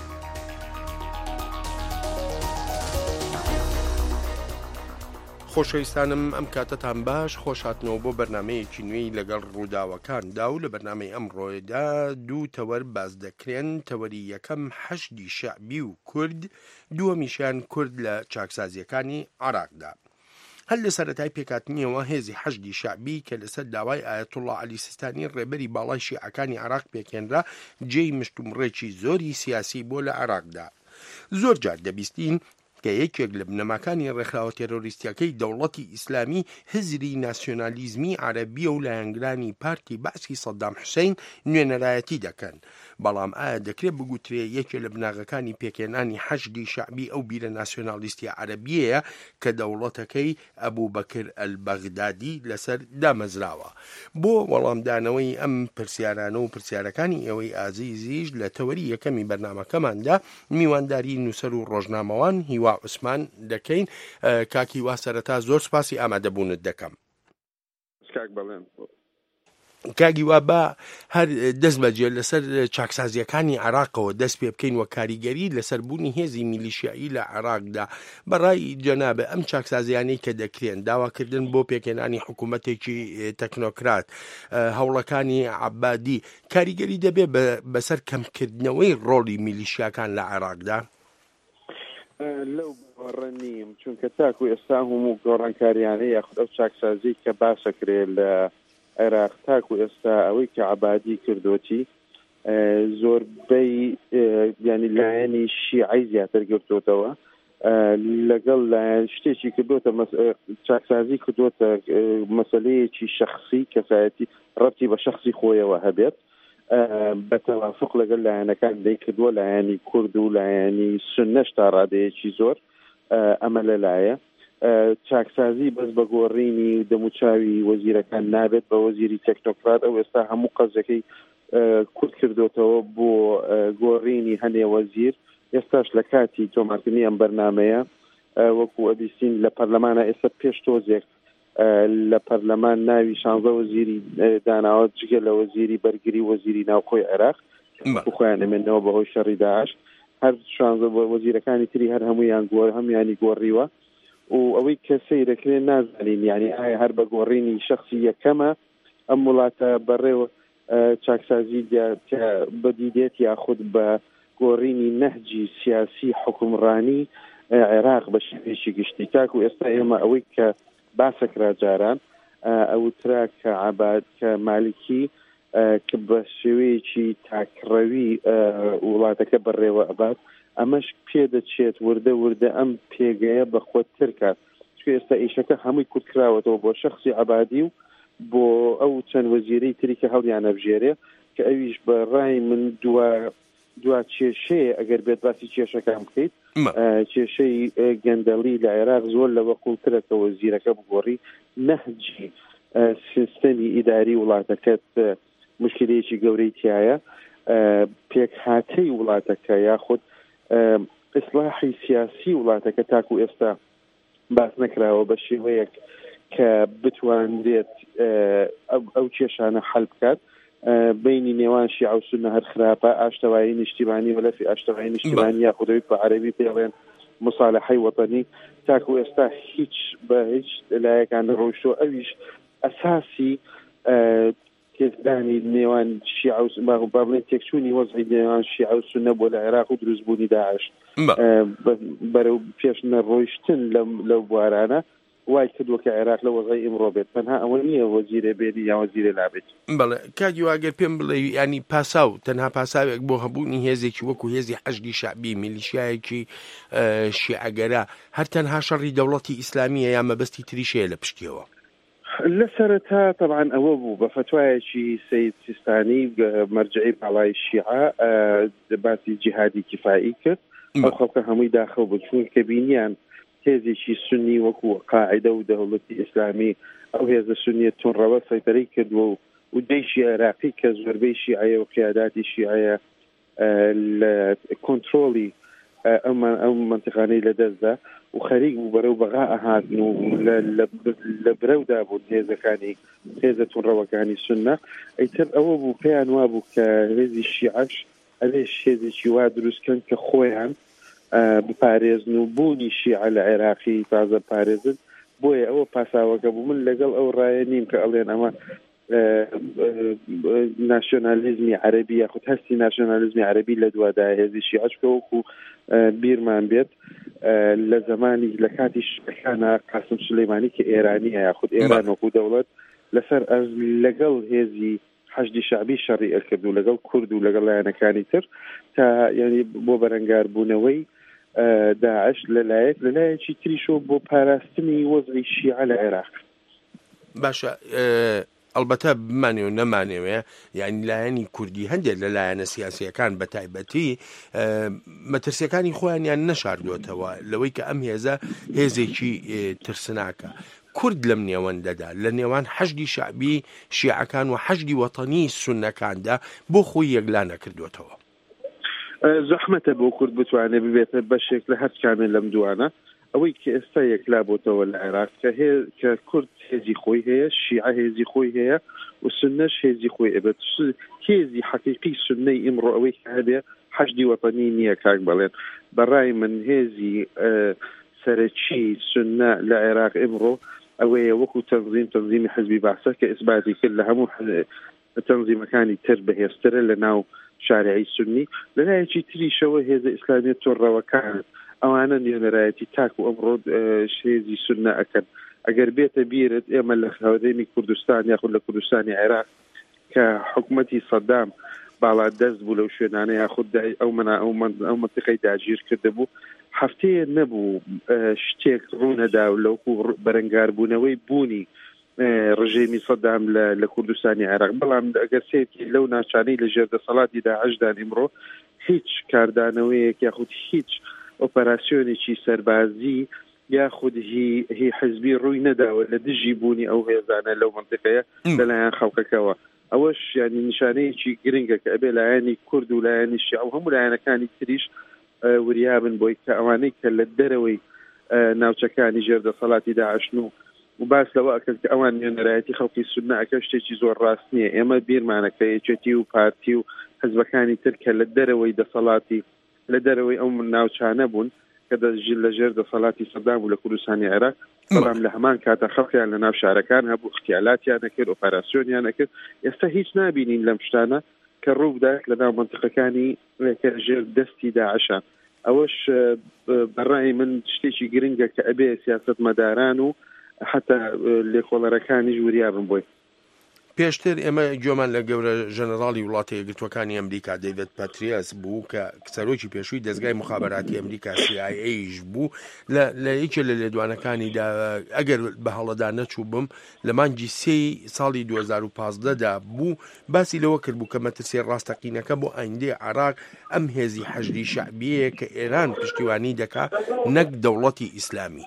خۆشەویستانم ئەم کاتتان باش خۆش هاتنەوە بۆ بەرنمەیەکی نوێی لەگەڵ ڕووداوەکاندا و لە بەرنمەی ئەمڕۆیدا دوو تەوەر باز دەکرێن. تەوەری یەکەم حەشدی شەعبی و کورد، دووەمیشیان کورد لە چاکسازیەکانی عێراقدا. هەر لە سەرەتای پێکاتنیەوە هێزی حەشدی شەعبی کە لەسەر داوای ئایەتوڵڵا عەلی سیستانی ڕێبەری باڵای شیعەکانی عێراق پێکێنرا جێی مشتومڕێکی زۆری سیاسی بۆ لە عێراقدا. زۆر جار دەبیستین کە یەکێک لە بنەماکانی ڕێکخراوە تێرۆریستیەکەی دەوڵەتی ئیسلامی هزری ناسیۆنالیزمی عەرەبیە و لایەنگرانی پارتی بەعسی سەدام حوسێین نوێنەرایەتی دەکەن. بەڵام ئایا دەکرێت بگوترێ یەکێک لە بناغەکانی پێکێنانی حەشدی شەعبی ئەو بیرە ناسیۆنالیستی عەرەبیەیە کە دەوڵەتەکەی ئەبوو بەکر ئەلبەغدادی لەسەر دامەزراوە؟ بۆ وەڵامدانەوەی ئەم پرسیارانە و پرسیارەکانی ئەوەی ئازیزیش لە تەوەری یەکەمی بەرنامەکەماندا میوانداری نووسەر و ڕۆژنامەوان هیوا عوسمان دەکەین. کاکی وا سەرەتا زۆر سپاسی ئامادەبوونت دەکەم. کاگی وا بە هەر دەست بەجێ لەسەر چاکسازیەکانی عێراقەوە دەست پێ بکەین و کاریگەری لەسەربوونی هێزی میلیشیایی لە عێراقدا. بەڕای جەنابە ئەم چاکسازیانەی کە دەکرێن داواکردن بۆ پێکێنانی حکوومەتێکی تەکنۆکرات، هەوڵەکانی عەبادی، کاریگەری دەبێ بەسەر کەمکردنەوەی ڕۆڵی میلیشیاکان لە عێراقدا؟ لەو باوەڕە نیم، چونکە تاکو ئێستا هەموو گۆڕانکاریانەی یاخود ئەو چاکسازی کە باسەکرێت لە عێراق تاکو ئێستا ئەوەی کە عەبادی کردوەتی زۆربەی ینی لایەنی شیعەی زیاتر گرتوتەوە، لەگەڵ لایەن شتێکی کردوتە چاکسازی کردوتە مەسەلەیەکی شەخصی کەسایەتی ڕەبتی بە شەخصی خۆیەوە هەبێت بە تەوافق لەگەڵ لایەنەکان دەی کردووە لایەنی کورد و لایەنی سوننەش تا ڕادەیەکی زۆر ئەمە لەلایە. چاکسازی بەس بە گۆڕینی دەموچاوی وەزیرەکان نابێت بە وەزیری تەکنۆکرات. ئەو ئێستا هەموو قەزەکەی کورد کردوتەوە بۆ گۆڕینی هەنێ وەزیر. ئێستاش لە کاتی تۆمارکردنی ئەم بەرنامەیە وەکو ئەبیستین لە پەرلەمانە ئێستا پێش تۆزێک لە پەرلەمان ناوی شانزە وەزیری داناوە جگە لە وەزیری بەرگری وەزیری ناوخۆی عێراق خۆیان ئەمێنەوە بەهۆی شەڕی داعش. هەر شانزە وەزیرەکانی تری هەر هەمویان گۆڕ هەمویانی گۆڕیوە و ئەوەی کەسەی دەکرێت نازانین یعنی ئایا هەر بە گۆڕینی شخصی یەکەمە ئەم وڵاتە بەڕێوە چاکسازی کە بەدیدێت یاخود بە گۆڕینی نەهجی سیاسی حکومڕانی عێراق بە شێوەیەکی گشتی. تاکو ئێستا ئێمە ئەوەی کە باسەکرا جاران ئەوترا کە عەباد کە مالکی کە بە شێوەیەکی تاکڕەوی وڵاتەکە بەڕێوە ئەبات، ئەمەش پێدەچێت وردە وردە ئەم پێگەیە بە خۆتتر کات. چکە ئێستا ئیشەکە هەمووی کورتکراوەتەوە بۆ شەخصی عەبادی و بۆ ئەو چەند وەزیرەی تری کە هەڵیانە بژێرێ کە ئەویش بە ڕای من دوا دوا کێشەیە ئەگەر بێت باسی کێشەکان بکەیت. کێشەی گەندەڵی لە عێراق زۆر لەوە قوڵترە کە وەزیرەکە بگۆڕی نەهجی سیستەمی ئیداری وڵاتەکەت مشکلەیەکی گەورەی تایە. پێک هاتەی وڵاتەکە یاخود ئیسلاحی سیاسی وڵاتەکە تاکو ئێستا باس نەکراوە بە شێوەیەک کە بتوانرێت ئەو کێشانە حەل بکات. بینی نێوان شیعە و سوننە هەر خراپە، ئاشتەوایی نیشتیمانی وەلەفی ئاشتەوایی نیشتیمانی یاخودەوەی بە عەرەبی پێڵێن مصالحەی وەطەنی تاکو ئێستا هیچ بە هیچ لایەکان ڕۆیشتۆ. ئەویش ئەساسی تێکدانی نێوان شیعە و بابڵێن تێکچوونی وەزعی نێوان شیعە و سوننە بۆ لە عێراق و دروستبوونی داعش بەرەو پێش نەڕۆیشتن لەو بوارانە وای کردووە کە عێراق لە وەزعی ئیمڕۆ بێت. تەنها ئەوە نییە وەزیرە بێنی یا وەزیرە لابێت. بەڵێ کاگی واگەر پێم بڵێ ینی پاساو تەنها پاساوێک بۆ هەبوونی هێزێکی وەکو هێزی حەشدی شەعبی میلیشیایەکی شیعەگەرا هەر تەنها شەڕی دەوڵەتی ئیسلامیە یا مەبەستی تریشەیە لە پشتیەوە؟ لە سەرەتا طبعا ئەوە بوو بە فتوایەکی سەید سیستانی مەرجعی باڵای شیعە باسی جیهادی کفایی کرد. ئەو خەڵکە هەمووی داخەو بوو چون کە بینیان هێزێکی سنی وەکو قاعدە و دەوڵەتی ئیسلامی ئەو هێزە سنیە تونڕەوە سەیطرەی کردووە و و دەیشی عێراقی کە زۆربەی شیعەیە و قیاداتی شیعەیە کۆنتترۆلی ئەو منتیقانەی لەدەستدا و خەریک بوو بەرەو بەغا ئەهاتن و لە برەودا بوون هێزەکانی هێزە توونڕەوەکانی سونە ئەیتر ئەوە بوو پێیان وا بوو کە هێزی شیعەش ئەوێش هێزێکی وا دروستکەن کە خۆیان بپارێزن و بوونی شیعە لە عێراقی تازە پارێزن بۆیە ئەوە پاساوەکە بوو من لەگەڵ ئەو ڕایە نیم کە ئەڵێن ئەمە ناسیۆنالیزمی عەرەبی یاخود هەستی ناسیۆنالیزمی عەرەبی لە دوادا هێزی شیعەش کە وەکو بیرمان بێت لە زمانی لە کاتی شەکانە قاسم سولەیمانی کە ئێرانیە یاخود ئێران وەکو دەوڵەت لەسەر ئەرز لەگەڵ هێزی حەشدی شعبی شەڕی ئەکرد و لەگەڵ کورد و لەگەڵ لایەنەکانی تر تا یعنی بۆ بەرەنگاربوونەوەی داعش لەلایەک لەلایەکی تریشۆ بۆ پاراستنی وەزعی شیعە لە عێراق. باشە ئەلبەتە بمانێ و نەمانێوێ یعنی لایەنی کوردی هەندێک لە لایەنە سیاسیەکان بە تایبەتی مەترسیەکانی خۆیانیان نەشاردوێتەوە لەوەی کە ئەم هێزە هێزێکی ترسناکە. کورد لەم نێوەندەدا لە نێوان حەشدی شعبی شیعەکان و حەشدی وەتەنی سونەکاندا بۆ خۆی یەکلا نەکردوێتەوە. زەحمەتە بۆ کورد بتوانێت ببێتە بەشێک لە هەر کامێ لەم دوانە ئەوەی کە ئێستا یەکلا بۆتەوە لە عێراق کە کورد هێزی خۆی هەیە شیعە هێزی خۆی هەیە و سنەش هێزی خۆی ئەبێت هێزی حەقیقی سنەی ئیمڕۆ ئەوەی کە هەبێ حەشدی وەتەنی نییە کاک بەڵێن بەڕای من هێزی سەرەکی سنە لە عێراق ئیمڕۆ ئەوەیە وەکو تەنظیم تەنظیمی حزبی باسە کە ئیسباتی کرد لە هەموو تەنظیمەکانی تر بەهێزترە لە ناو شارعی سنی لەلایەکی تریشەوە هێزە ئیسلامی تۆڕەوەکان ئەوانە نوێنەرایەتی تاک و ئەمڕۆ هێزی سنە ئەکەن. ئەگەر بێتە بیرت ئێمە لە هاودێمی کوردستان یاخود لە کوردستانی عێراق کە حکومەتی سەدام باڵا دەست بوو لەو شوێنانە یاخود ئەو منا ئەو منتیقەی داگیر کرده بوو هەفتەیە نەبوو شتێک ڕوونەدا و لەوکو بەرەنگاربوونەوەی بوونی ڕژێمی سەدام لە کوردستانی عێراق بەڵام ئەگەر سێتی لەو ناچانەی لە ژێردەسەڵاتی داعشدان ئیمڕۆ هیچ کاردانەوەیەک یاخود هیچ ئۆپەراسیۆنێکی سەربازی یاخود هی حزبی ڕووی نەداوە لە دژی بوونی ئەو هێزانە لەو منتیقەیە لەلایەن خەڵکەکەوە. ئەوەش ینی نیشانەیەکی گرنگە کە ئەبێ لایەنی کورد و لایەنی شیعە و هەموو لایەنەکانی تریش وریابن بۆی کە ئەوانەی کە لە دەرەوەی ناوچەکانی ژێردەسەڵاتی داعشن و و باس لەوە ئەکەن کە ئەوان نوێنەرایەتی خەڵکی سونە ئەکە شتێکی زۆر ڕاست نییە. ئێمە بیرمانەکە یەکێتی و پارتی و حزبەکانی تر کە لە دەرەوەی دەسەڵاتی لە دەرەوەی ئەو ناوچانە بوون کە دەژل لە ژێر دەسەڵاتی سەدام و لە کوردستانی عێراق بەڵام لە هەمان کاتە خەڵکیان لە ناو شارەکان هەبوو اختیالاتیان نەکرد ئۆپەراسیۆنیان نەکرد. ئێستا هیچ نابینین لەم شتانە کە ڕوو بدات لە ناو منتیقەکانی کە ژێر دەستی داعشە. ئەوەش بەڕای من شتێکی گرنگە کە ئەبێ سیاسەتمەداران و حتا لێکۆڵەرەکانیش وریابن بۆی. پێشتر ئێمە گوێمان لە گەورە ژەنەراڵی وڵاتە یەکگرتووەکانی ئەمریکا دەیڤد پاتریاس بوو کە سەرۆکی پێشووی دەستگای مخابراتی ئەمریکا سی آی ئەیش بوو لە یەکێ لە لێدوانەکانیدا ئەگەر بە هەڵەدا نەچوو بم لە مانگی سێی ساڵی دوو هەزار و پانزدەدا بوو باسی لەوە کرد بوو کە مەترسیە ڕاستەقینەکە بۆ ئایندەی عێراق ئەم هێزی حەشدی شەعبیەیە کە ئێران پشتیوانی دەکا نەک دەوڵەتی ئیسلامی.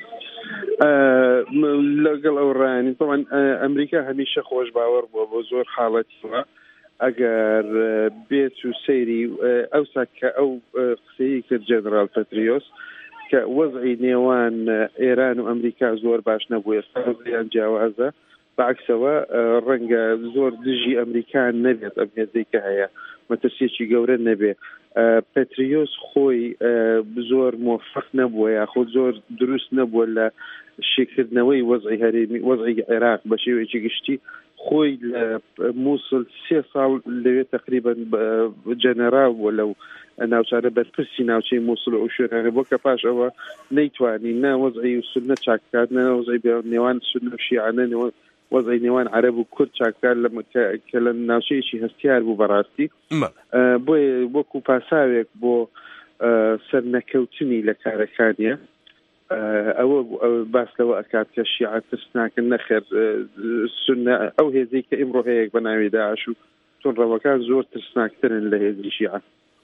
لەگەڵ ئەو ڕایانی تەوان ئەمریکا هەمیشە خۆش باوەڕ بووە بۆ زۆر حاڵەتیوە ئەگەر بێت و سەیری ئەوسا کە ئەو قسەی کرد جەنرال پەتریۆس کە وەزعی نێوان ئێران و ئەمریکا زۆر باش نەبوو ئێستا وەزعیان جیاوازە بەعکسەوە ڕەنگە زۆر دژی ئەمریکان نەبێت ئەم هێزەی کە هەیە مەترسیەکی گەورە نەبێ. پەتریۆس خۆی زۆر موفق نەبووە یاخود زۆر دروست نەبووە لە شێکردنەوەی وەزعی هەرێمی وەزعی عێراق بە شێوەیەکی گشتی خۆی لە مووسڵ سێ ساڵ لەوێ تقریبەن جەنەرال بووە لەو ناوچانە بەرپرسی ناوچەی مووسڵ و شوێنانە بۆ کە پاش ئەوە نەیتوانی نا وەزعی سونە چاککات نە وەزعی نێوان سونە و شیعانە نێوان وەزعی نێوان عەرەب و کورد چاککار کە لە ناوچەیەکی هەستیار بوو بەڕاستی بۆیە وەکو پاساوێک بۆ سەرنەکەوتنی لە کارەکانیە ئەوە باس لەوە ئەکات کە شیعە ترسناکن نەخێر سونە ئەو هێزەی کە ئیمڕۆ هەیەک بە ناوی داعش و تۆنڕەوەکان زۆر ترسناکترن لە هێزی شیعە.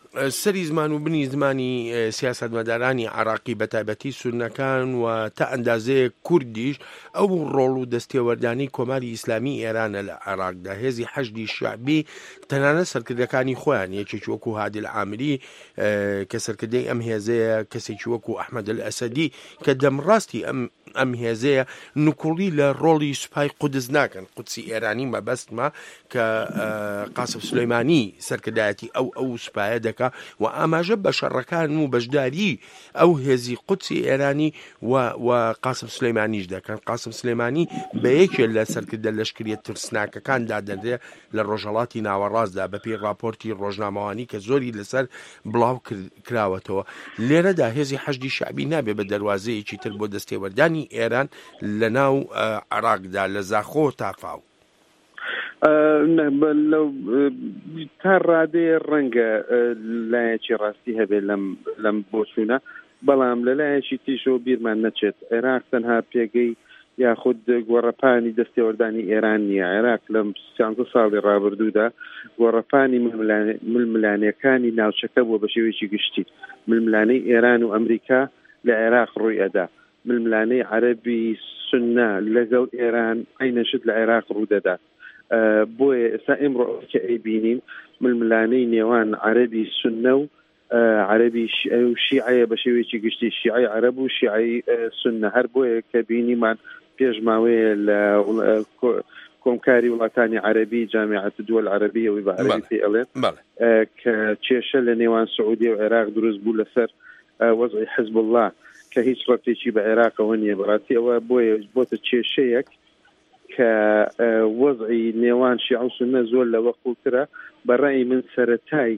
سەری زمان و بنی زمانی سیاسەتمەدارانی عراقی بەتایبەتی سونەکان و تا ئەندازەیە کوردیش ئەو ڕۆڵ و دەستێوەردانی کۆماری ئیسلامی ئێرانە لە عراقدا. هێزی حەشدی شعبی تەنانەت سەرکردەکانی خۆیان، یەکێکی وەکو هادی العامری کە سەرکردەی ئەم هێزەیە، کەسێکی وەکو ئەحمەد الئەسەدی کە دەمڕاستی ئەم ئەم هێزەیە نوکوڵی لە ڕۆڵی سوپای قودس ناکەن. قودسی ئێرانی مەبەستمە کە قاسم سلەیمانی سەرکردایەتی ئەو ئەو سوپایە دەکا و ئاماژە بە شەڕەکان و بەشداری ئەو هێزی قودسی ئێرانی و قاسم سلەیمانیش دەکەن. قاسم سلەیمانی بە یەکێ لە سەرکردە لەشکریە ترسناکەکاندا دەدرێت لە ڕۆژهەڵاتی ناوەڕاستدا بەپێی راپۆرتی ڕۆژنامەوانی کە زۆری لەسەر بڵاو کراوەتەوە. لێرەدا هێزی حەشدی شعبی نابێ بە دەواازەیەکی تر بۆ دەستێوەردانی ئێران لە ناو عراقدا لە زاخۆ تا فاو. تا ڕادێ ڕەنگە لایەکی ڕاستی هەبێت لەم بۆچوونە، بەڵام لە لایەکی تیشەوە بیرمان نەچێت. عێراق تەنها پێگەی یاخود گۆڕەپانی دەستێوەردانی ئێران نییە. عێراق لەم سیانزە ساڵی ڕابردوودا گۆڕەپانی ململانیەکانی ناوچەکە بووە بە شێوەیەکی گشتی. ململانەی ئێران و ئەمریکا لە عێراق ڕووی ئەدا. ململانەی عەرەبی سونە لەگەڵ ئێران عینەشت لە عێراق ڕوودەدات. بۆیە ئێستا ئێمڕۆ کە ئەیبینین ململانەی نێوان عەرەبی سونە و عەرەبی شیعەیە بە شێوەیەکی گشتی، شیعەی عەرەب و شیعەی سونە. هەر بۆیە کە بینیمان پێشماوەیە لە کۆمکاری وڵاتانی عەرەبی جامیعەت الدول العەرەبیە بە عەرەبی پێ ئەڵێن کە کێشە لە نێوان سعودیە و عێراق دروست بوو لەسەر وەزعی حزب الله کە هیچ ڕەتێکی بە عێراقەوە نییە. بەڕاستی ئەوە بۆیە بۆتە کێشەیەک کە وەزعی نێوان شیعە و سونە زۆر لەوە قوڵترە. بەڕای من سەرەتای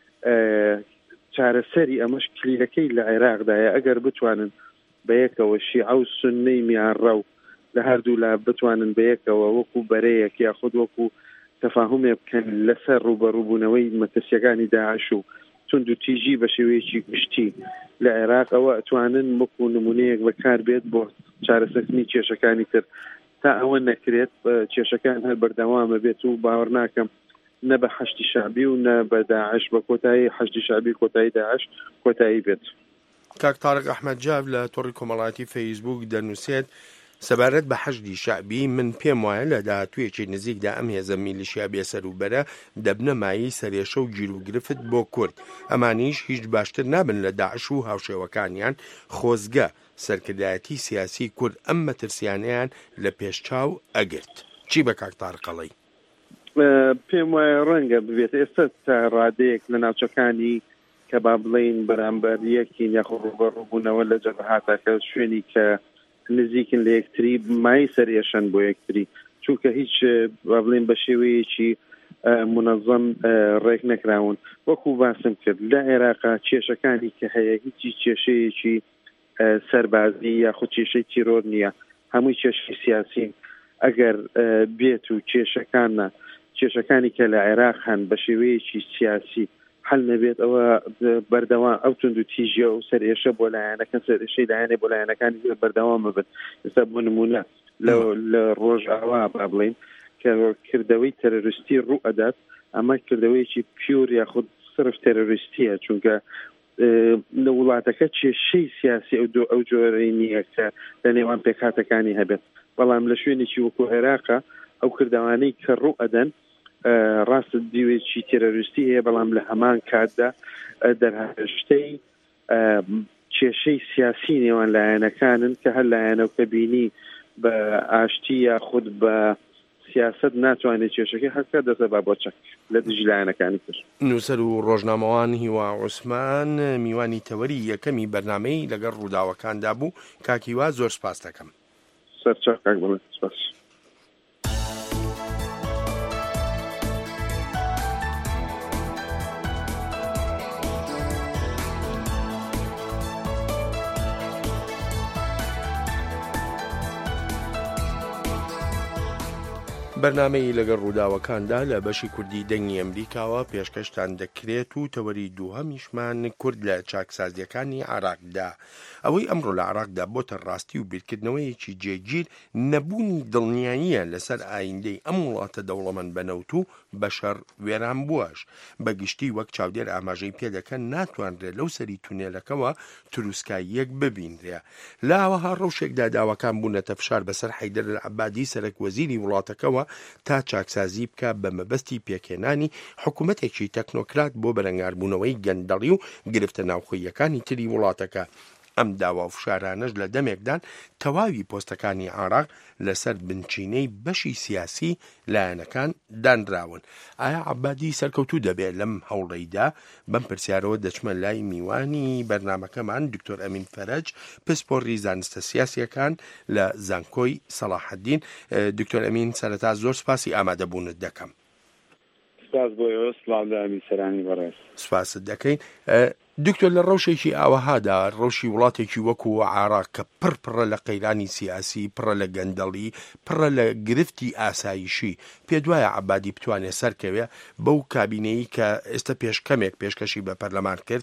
چارەسەری ئەمەش کلیلەکەی لە عێراقدایە ئەگەر بتوانن بە یەکەوە شیعە و سونەی میانڕە و لە هەردوو لا بتوانن بە یەکەوە وەکو بەرەیەک یاخود وەکو تەفاهمێ بکەن لەسەر ڕوبەڕووبوونەوەی مەترسیەکانی داعش و تند و تیژی بە شێوەیەکی گشتی لە عێراق ئەوە ئەتوانن وەکو نمونەیەک بەکار بێت بۆ چارەسەرکردنی کێشەکانی تر. تا ئەوە نەکرێت کێشەکان هەر بەردەوامە بێت و باوەڕ ناکەم نە بە حەشتی شعبی و نە بە داعش بە کۆتایی حەشتی شعبی کۆتایی داعش کۆتایی بێت. کاک تارق ئەحمەد جاو لە تۆڕی کۆمەڵایەتی فەیسبوک دەنووسێت سەبارەت بە حەشدی شعبی من پێم وایە لە داهاتوویەکی نزیکدا ئەم هێزە میلیشیا بێسەروبەرە دەبنە مایی سەرێشە و گیر و گرفت بۆ کورد. ئەمانیش هیچ باشتر نابن لە داعش و هاوشێوەکانیان خۆزگە سەرکردایەتی سیاسی کورد ئەم مەترسیانیان لە پێشچاو ئەگرت. چی بە کاک تارقەڵی؟ پێم وایە ڕەنگە ببێت ئێستا تا ڕادەیەک لە ناوچەکانی کە با بڵین بەرامبەر یەکین یاخۆ ڕوبەڕووبوونەوە لە جەبهاتەکە شوێنی کە نزیکن لە یەکتری مای سەرێشەن بۆ یەکتری، چونکە هیچ با بڵین بە شێوەیەکی منەظەم ڕێک نەکراون. وەکو باسم کرد لە عێراقا کێشەکانی کە هەیە هیچی کێشەیەکی سەربازی یاخود کێشەی تیرۆر نییە، هەمووی کێشەی سیاسی. ئەگەر بێت و کێشەکانە کێشەکانی کە لە عێراق هەن بە شێوەیەکی سیاسی حل نەبێت ئەوە بەردەوام ئەو تند و تیژە و سەرێشە بۆ لایەنەکان سەرێشەی لایەنێ بۆ لایەنەکانی بەردەوام ببن. ئێستا بۆ نمونە لە ڕۆژئاوا با بڵین کە کردەوەی تەرۆریستی ڕوو ئەدات، ئەمە کردەوەیکی پیور یاخود صرف تەرۆریستیە، چونکە لە وڵاتەکە کێشەی سیاسی ئەو جۆرەی نییە کە لە نێوان پێکهاتەکانی هەبێت. بەڵام لە شوێنێکی وەکو عێراقا ئەو کردوانەی کە ڕوو ئەدەن ڕاستە دیوێکی تێرۆریستی هەیە، بەڵام لە هەمان کاتدا دەرهاشتەی کێشەی سیاسی نێوان لایەنەکانن کە هەر لایەنەوە کە بینی بە ئاشتی یاخود بە سیاست ناتوانێت کێشەکەی هەرکە دەسە با بۆ چەک لە دژی لایەنەکانی تر. نووسەر و ڕۆژنامەوان هیوا عوسمان میوانی تەوەری یەکەمی بەرنامەی لەگەڵ ڕووداوەکاندا بوو. کاکیوا زۆر سپاس دەکەم. سەرچاو کاک بڵێ سپاس. بەرنامەی لەگەڵ ڕووداوەکاندا لە بەشی کوردی دەنگی ئەمریکاوە پێشکەشتان دەکرێت و تەوەری دووهەمیشمان کورد لە چاکسازیەکانی عراقدا ئەوەی ئەمڕۆ لە عراقدا بۆتە ڕاستی و بیرکردنەوەیەکی جێگیر نەبوونی دڵنیاییە لەسەر ئایندەی ئەم وڵاتە دەوڵەمەند بەنەوت و بەشەر وێران بووەش بەگشتی وەک چاودێر ئاماژەی پێدەکەن ناتوانرێت لەو سەری تونێلەکەوە تروسکاییەک ببینرێ لە ئەوەها ڕەوشێکدا داواکان بوونەتە فشار بەسەر حەیدەر العەبادی سەرەک وەزیری وڵاتەکەەوە تا چاکسازی بکە بە مەبەستی پێکێنانی حکوومەتێکی تەکنۆکرات بۆ بەرەنگاربوونەوەی گەندەڵی و گرفتە ناوخۆیەکانی تری وڵاتەکە. ئەم داوا و فشارانەش لە دەمێکدان تەواوی پۆستەکانی عراق لەسەر بنچینەی بەشی سیاسی لایەنەکان دانراون. ئایا عەبادی سەرکەوتوو دەبێت لەم هەوڵەیدا؟ بەم پرسیارەوە دەچمە لای میوانی بەرنامەکەمان دکتۆر ئەمین فەرەج پسپۆڕی زانستە سیاسیەکان لە زانکۆی سەلاحەدین. دکتۆر ئەمین سەرەتا زۆر سپاسی ئامادەبوونت دەکەم. سپاس بۆ سلااوانی سەرانی بەڕێز سپاست دەکەین. دکتۆر لە ڕەوشێکی ئاوەهادا ڕەوشی وڵاتێکی وەکو عراق کە پڕپڕە لە قەیرانی سیاسی پڕە لە گەندەڵی پڕە لە گرفتی ئاسایشی پێ دوایە عەبادی بتوانێت سەرکەوێ بەو کابینەی کە ئێستا پێشکەمێک پێشکەشی بە پەرلەمان کرد؟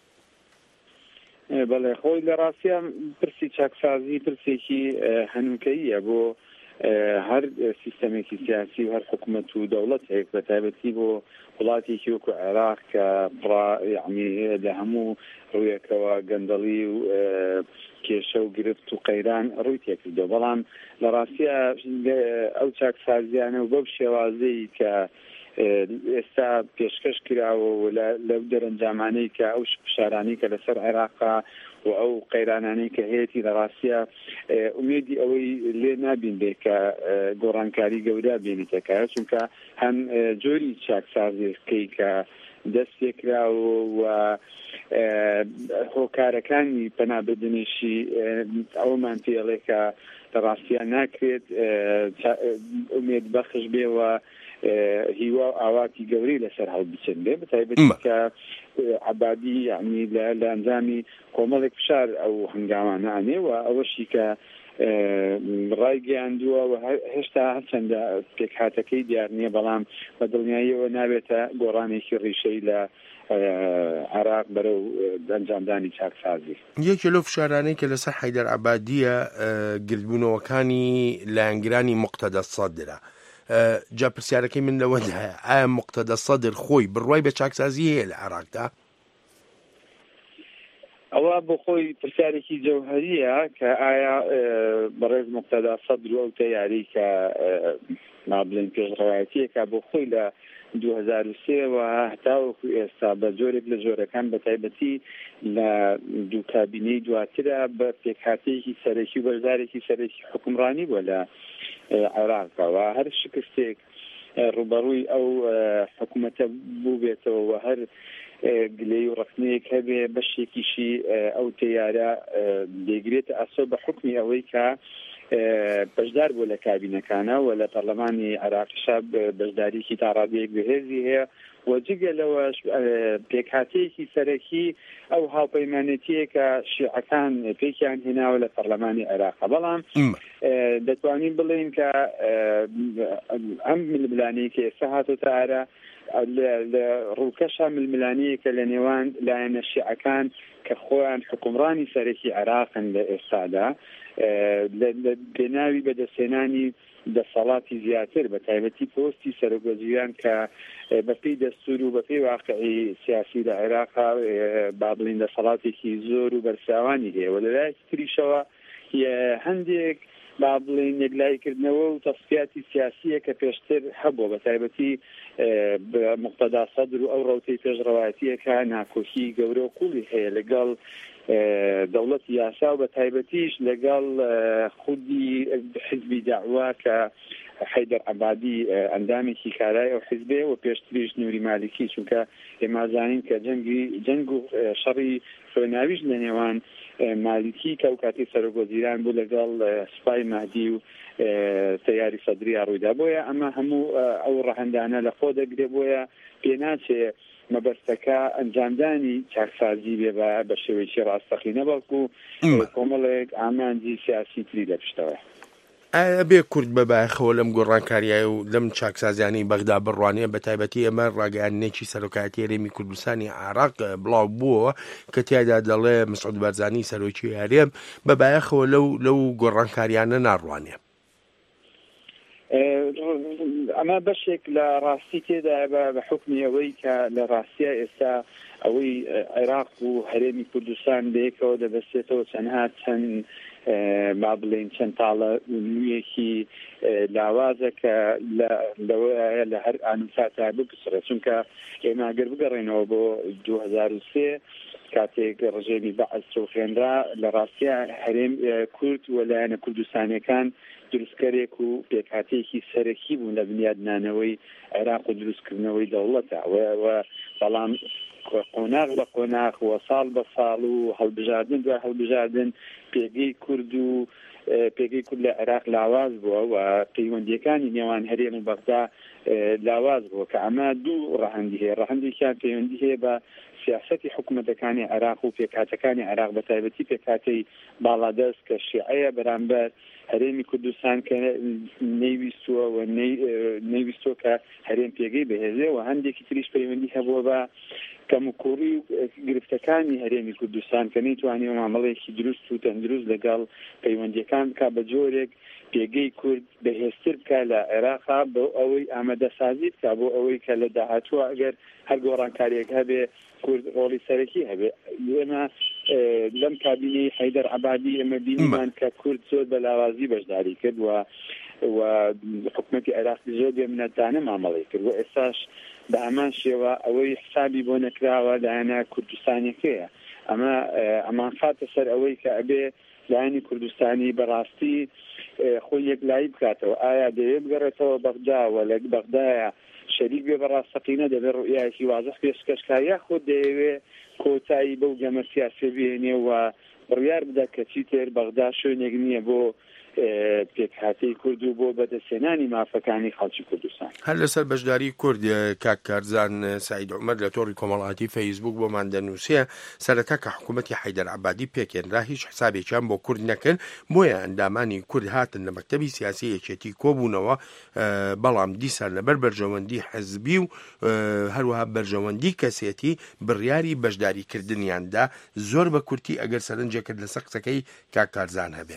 بەڵێ خۆی لە ڕاستیە پرسی چاکسازی پرسێکی هەنووکەییە بۆ هەر سیستەمێکی سیاسی و هەر حکوومەت و دەوڵەت هەیە بە تایبەتی بۆ وڵاتێکی وەکو عێراق کە یعنی لە هەموو ڕوویەکەوە گەندەڵی و کێشە و گرفت و قەیران ڕووی تێکردەوە. بەڵام لە ڕاستیە ئەو چاکسازیانە و بەو شێوازەی کە ئێستا پێشکەش کراوە لەو دەرەنجامانەی کە ئەو فشارانەی کە لەسەر عێراقا و ئەو قەیرانانەی کە هەیەی لە ڕاستیە ئومێدی ئەوەی لێ نابین بێ کە گۆڕانکاری گەورە بێنیتەکە چونکە هەم جۆری چاکسازیەکەی کە دەست پێکراوە و هۆکارەکانی پەنابردنیشی ئەومان پێڵێ کە لە ڕاستیە ناکرێت ئومێد بەخش بێەوە هیوا ئاواتی گەوری لەسەر هەڵ بچن بێ بەتایبەتی کە عەبادی یعنی لە ئەنجامی کۆمەڵێک فشار ئەو هەنگاوانانێ و ئەوەشی کە ڕای گەیاندووە و هێشتا هەرچەندە پێکهاتەکەی دیار نییە بەڵام بە دڵنیاییەوە نابێتە گۆڕانێکی ڕیشەی لە عراق بەرەو ئەنجامدانی چاکسازی. یەکێ لەو فشارانەی کە لەسەر حەیدەر عەبادیە گردبوونەوەکانی لایەنگرانی موقتەدە سەدرە. جا پرسیارەکەی من لەوەدایە ئایا موقتەدە سەدر خۆی بڕوای بە چاکسازی هەیە لە عێراقدا؟ ئەوە بۆ خۆی پرسیارێکی جەوهەریە کە ئایا بەڕێز موقتەدە سەدر و ئەو تەیاری کە مابلین پێشڕەوایەتیەکە بۆ خۆی لە دوو هەزار و سێ و هەتاوەکو ئێستا بە جۆرێک لە جۆرەکان بە تایبەتی لە دوو کابینەی دواترە بە پێکهاتەیەکی سەرەکی و بەشدارێکی سەرەکی حکومڕانی بووە لە عێراقەوە هەر شکستێک ڕوبەڕووی ئەو حکوومەتە بوو بێتەوە و هەر گلەی و ڕخنەیەک هەبێ بەشێکیشی ئەو تەیارە دەیگرێتە ئەسۆ بە حکمی ئەوەی کە بەشدار بوو لە کابینەکانە و لە پەرلەمانی عێراقیشا بەشداریکی تاڕادەیەک بەهێزی هەیە و جگە لەوەش پێکهاتەیەکی سەرەکی ئەو هاوپەیمانێتیە کە شیعەکان پێکیان هێناوە لە پەرلەمانی عێراقا. بەڵام دەتوانین بڵێن کە ئەم ململانەی کە ئێستا هاتۆتە ئارە لە ڕووکەشە ململانەیە کە لە نێوان لایەنە شیعەکان کە خۆیان حکومڕانی سەرەکی عێراقن لە ئێستادا لە بێناوی بەدەستێنانی دەسەڵاتی زیاتر بە تایبەتی پۆستی سەرۆکوەزیریان کە بەپێی دەستور و بەپێی واقعی سیاسی لە عێراقا با بڵین دەسەڵاتێکی زۆر و بەرساوانی هەیە و لەلایەکی تریشەوە هەندێک با بڵین یەکلایکردنەوە و تەسفیاتی سیاسیە کە پێشتر هەبووە بە تایبەتی بە موقتەدا سەدر و ئەو ڕەوتەی پێشڕەوایەتیەکە ناکۆکی گەورە و قوڵی هەیە لەگەڵ دەوڵەتی یاسا و بە تایبەتیش لەگەڵ خودی حیزبی داعوا کە حەیدەر عەبادی ئەندامێکی کارای ئەو حیزبێ و پێشتریش نووری مالیکی چونکە ئێمە زانین کە جەنگی جەنگ و شەڕی خوێناویش لە نێوان مالیکی کە ئەو کاتی سەرۆکوەزیران بوو لەگەڵ سوپای مەهدی و تەیاری سەدریا ڕوویدا بۆیە ئەمە هەموو ئەو ڕەهەندانە لە خۆ دەگرێ بۆیە پێناچێ مەبەستەکە ئەنجامدانی چاکسازی بێ بە شێوەیەکی ڕاستەقینە بەڵکو کۆمەڵێک ئامانجی سیاسی تری لە پشتەوە. بێ کورد بەبایخەوە لەم گۆڕانکاریای و لەم چاکسازیانی بەغدا بڕوانێ بە تایبەتی ئەمە ڕاگەیاندنێکی سەرۆکایەتی هەرێمی کوردستانی عێراق بڵاو بووە کە تیایدا دەڵێ مسعود بەرزانی سەرۆکی هەرێم بەبایخەوە لەو لەو گۆڕانکاریانە ناڕوانێ. ئەمە بەشێک لە ڕاستی تێدا بە حکمی ئەوەی کە لە ڕاستیە ئێستا ئەوەی عێراق و هەرێمی کوردستان بەیەکەوە دەبەستێتەوە چەندها چەند با بڵێن چەند تاڵە نوێیەکی لاوازە کە لەوەیە لە هەر ئانوساتا بپسڕێت چونکە ئێمە ئەگەر بگەڕێنەوە بۆ دوو هەزار و سێ کاتێک ڕژێمی بەعەز سۆخێنرا لە ڕاستیە هەرێم کورد و لایەنە کوردستانیەکان دروستکەرێک و پێکهاتەیەکی سەرەکی بوون لە بنیادنانەوەی عێراق و دروستکردنەوەی دەوڵەتە بەڵام قۆناغ بە قۆناغ و ساڵ بە ساڵ و هەڵبژاردن دوای هەڵبژاردن پێگەی کورد و پێگەی کورد لە عێراق لاواز بووە و پەیوەندیەکانی نێوان هەرێم و بەغدا لاواز بووە کە ئەمە دوو ڕەهەندی هەیە ڕەهەندێکیان پەیوەندی هەیە بە سیاسەتی حکوومەتەکانی عێراق و پێکهاتەکانی عێراق بە تایبەتی پێکهاتەی باڵادەست کە شیعەیە بەرامبەر هەرێمی کوردستان کە نەیویستووە و نەیویستووە کە هەرێم پێگەی بەهێزێ و هەندێکی تریش پەیوەندی هەبووە بە کەموکوڕی و گرفتەکانی هەرێمی کوردستان کە نەیتوانێ مامەڵەیەکی دروست و تەندروست لەگەڵ پەیوەندیەکان بکە بە جۆرێک پێگەی کورد بەهێزتر بکە لە عێراقا بۆ ئەوەی ئامادەسازی بکە بۆ ئەوەی کە لە داهاتووە ئەگەر هەر گۆڕانکاریەک هەبێ کورد ڕۆڵی سەرەکی هەبێ. ئێمە لەم کابینەی حەیدەر عەبادی ئێمە بینیمان کە کورد زۆر بە لاوازی بەشداری کرد و و حکوومەتی عێراقی زۆر بێمنەتانە مامەڵەی کرد و ئێستاش بە ئەمان شێوە ئەوەی حسابی بۆ نەکراوە لایەنە کوردستانیەکەیە. ئەمە ئەمان خاتە سەر ئەوەی کە ئەبێ لایەنی کوردستانی بەڕاستی خۆی یەکلایی بکاتەوە. ئایا دەوێت بگەڕێتەوە بەغدا و لە بەغدایە شەریک بێ بەڕاستەقینە دەبێت ڕوئیەکی وازەح پێشکەشکایە خۆت دەیەوێت کۆتایی بەو گەمە سیاسی بێنێ و بڕیار بدە کە چی تر بەغدا شوێنێک نییە بۆ پێکهاتەی کورد و بۆ بەدەستێنانی مافەکانی خەڵکی کوردستان. هەر لەسەر بەشداری کورد کاک کارزان سعید عومەر لە تۆڕی کۆمەڵایەتی فەیسبوک بۆمان دەنووسێ سەرەتا کە حکوومەتی حەیدەر عەبادی پێکێنرا هیچ حسابێکیان بۆ کورد نەکرد بۆیە ئەندامانی کورد هاتن لە مەکتەبی سیاسی یەکێتی کۆبوونەوە بەڵام دیسان لەبەر بەرژەوەندی حەزبی و هەروەها بەرژەوەندی کەسێتی بڕیاری بەشداریکردنیاندا زۆر بە کورتی ئەگەر سەرنجێک کرد لەسەر قسەکەی کاک کارزان هەبێ.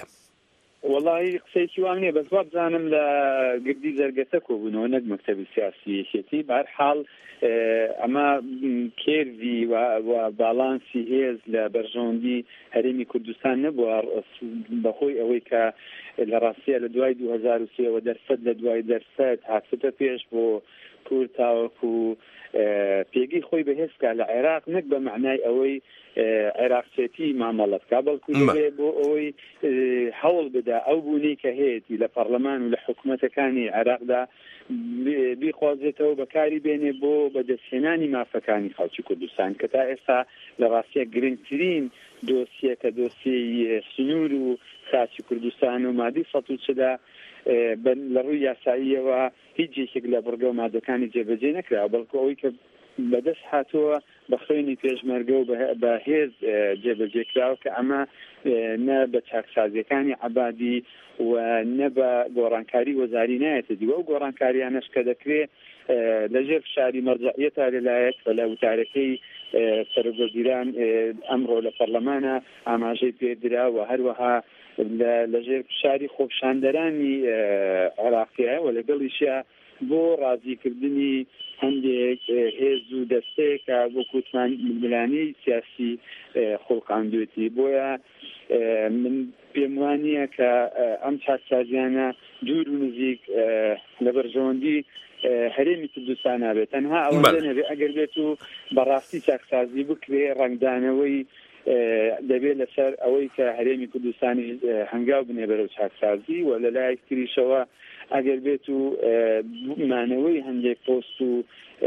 والله قسەیەکی وام نییە بەس وا بزانم لە گردی زەرگەتە کۆبوونەوە نەک مەکتەبی سیاسی یەکێتی بەهەرحاڵ ئەمە کێرڤی و باڵانسی هێز لە بەرژەوەندی هەرێمی کوردستان نەبووە بەخۆی ئەوەی کە لە ڕاستیە لە دوای دوو هەزار و سێ و دەرسەد لە دوای دەرسەد هاتفتە پێش بۆ کورد تاوەکو پێگەی خۆی بەهێزکە لە عێراق نەک بە معنای ئەوەی عێراقچێتی مامەڵەتکە بەڵکو بۆ ئەوەی هەوڵ بدا ئەو بوونی کە هەیەی لە پەرلەمان و لە حکوومەتەکانی عێراقدا بیخوازێتەوە بەکاری بێنێ بۆ بەدەستهێنانی مافەکانی خەڵکی کوردستان کە تا ئێستا لە ڕاستیە گرنگترین دۆسیە کە دۆسیەی سنوور و خاچی کوردستان و مادی سەد و چدا لە ڕووی یاساییەوە هیچ جێکێک لە بڕگە و مادەکانی جێبەجێ نەکرا بەڵکو ئەوەی کە بەدەست هاتووە بە خوێنی پێشمەرگە و بە هێز جێبەجێکراوە کە ئەمە نە بە چاکسازیەکانی عەبادی و نە بە گۆڕانکاری وەزاری نایەتە دیوە و گۆڕانکاریانەش کە دەکرێت لەژێر فشاری مەرجعیەتە لەلایەک و لە وتارەکەی سەرۆکوەزیران ئەمڕۆ لە پەرلەمانە ئاماژەی پێدرا و هەروەها لەژێر فشاری خۆپشاندەرانی عێراقیە و لەگەڵیشە بۆ ڕازیکردنی هەندێک هێز و دەستەیەکە بۆ کوتمانملانی سیاسی خۆڵقاندوێتی بۆیە من پێم وانییە کە ئەم چاکسازیانە دوور و نزیک لە بەرژەوەندی هەرێمی کوردستان نابێت تەنها ئەوەندە نەبێت ئەگەر بێت و بەڕاستی چاکسازی بکرێ ڕنگدانەوەی دەبێت لەسەر ئەوەی کە هەرێمی کوردستانی هەنگاو بنێ بەرەو چاکسازی و لە لایەک تریشەوە ئەگەر بێت و مانەوەی هەندێک پۆست و